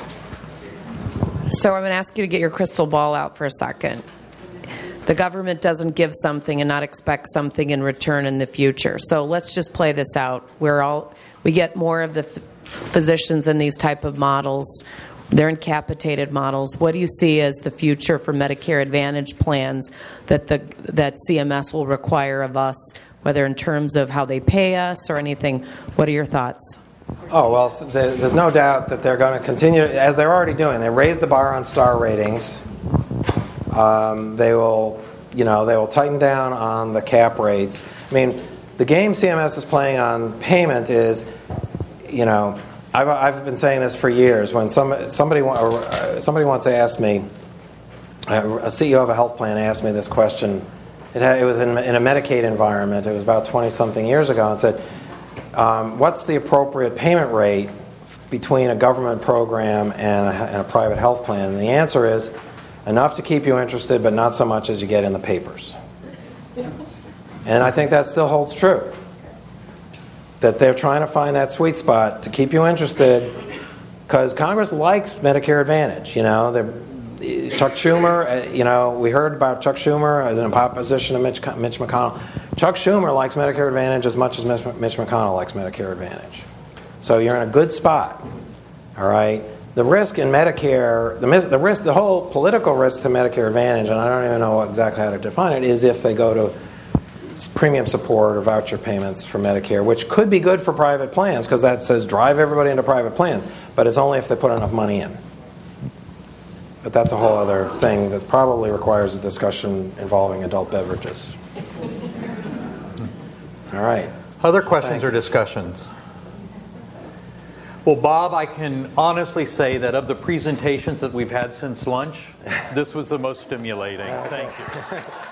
So I'm going to ask you to get your crystal ball out for a second. The government doesn't give something and not expect something in return in the future. So let's just play this out. We get more of the physicians in these type of models. They're in capitated models. What do you see as the future for Medicare Advantage plans that CMS will require of us, whether in terms of how they pay us or anything? What are your thoughts? Oh, well, there's no doubt that they're going to continue, as they're already doing. They raise the bar on star ratings. They will tighten down on the cap rates. I mean, the game CMS is playing on payment is, I've been saying this for years. When somebody once asked me, a CEO of a health plan asked me this question. It was in a Medicaid environment. It was about 20-something years ago, and said, what's the appropriate payment rate between a government program and a private health plan? And the answer is, enough to keep you interested, but not so much as you get in the papers. And I think that still holds true. That they're trying to find that sweet spot to keep you interested, because Congress likes Medicare Advantage. Chuck Schumer, we heard about Chuck Schumer as an opposition to Mitch McConnell. Chuck Schumer likes Medicare Advantage as much as Mitch McConnell likes Medicare Advantage. So you're in a good spot, all right? The risk in Medicare, the whole political risk to Medicare Advantage, and I don't even know exactly how to define it, is if they go to premium support or voucher payments for Medicare, which could be good for private plans, because that says drive everybody into private plans, but it's only if they put enough money in. But that's a whole other thing that probably requires a discussion involving adult beverages. All right. Other questions or discussions? Well, Bob, I can honestly say that of the presentations that we've had since lunch, this was the most stimulating. Thank you.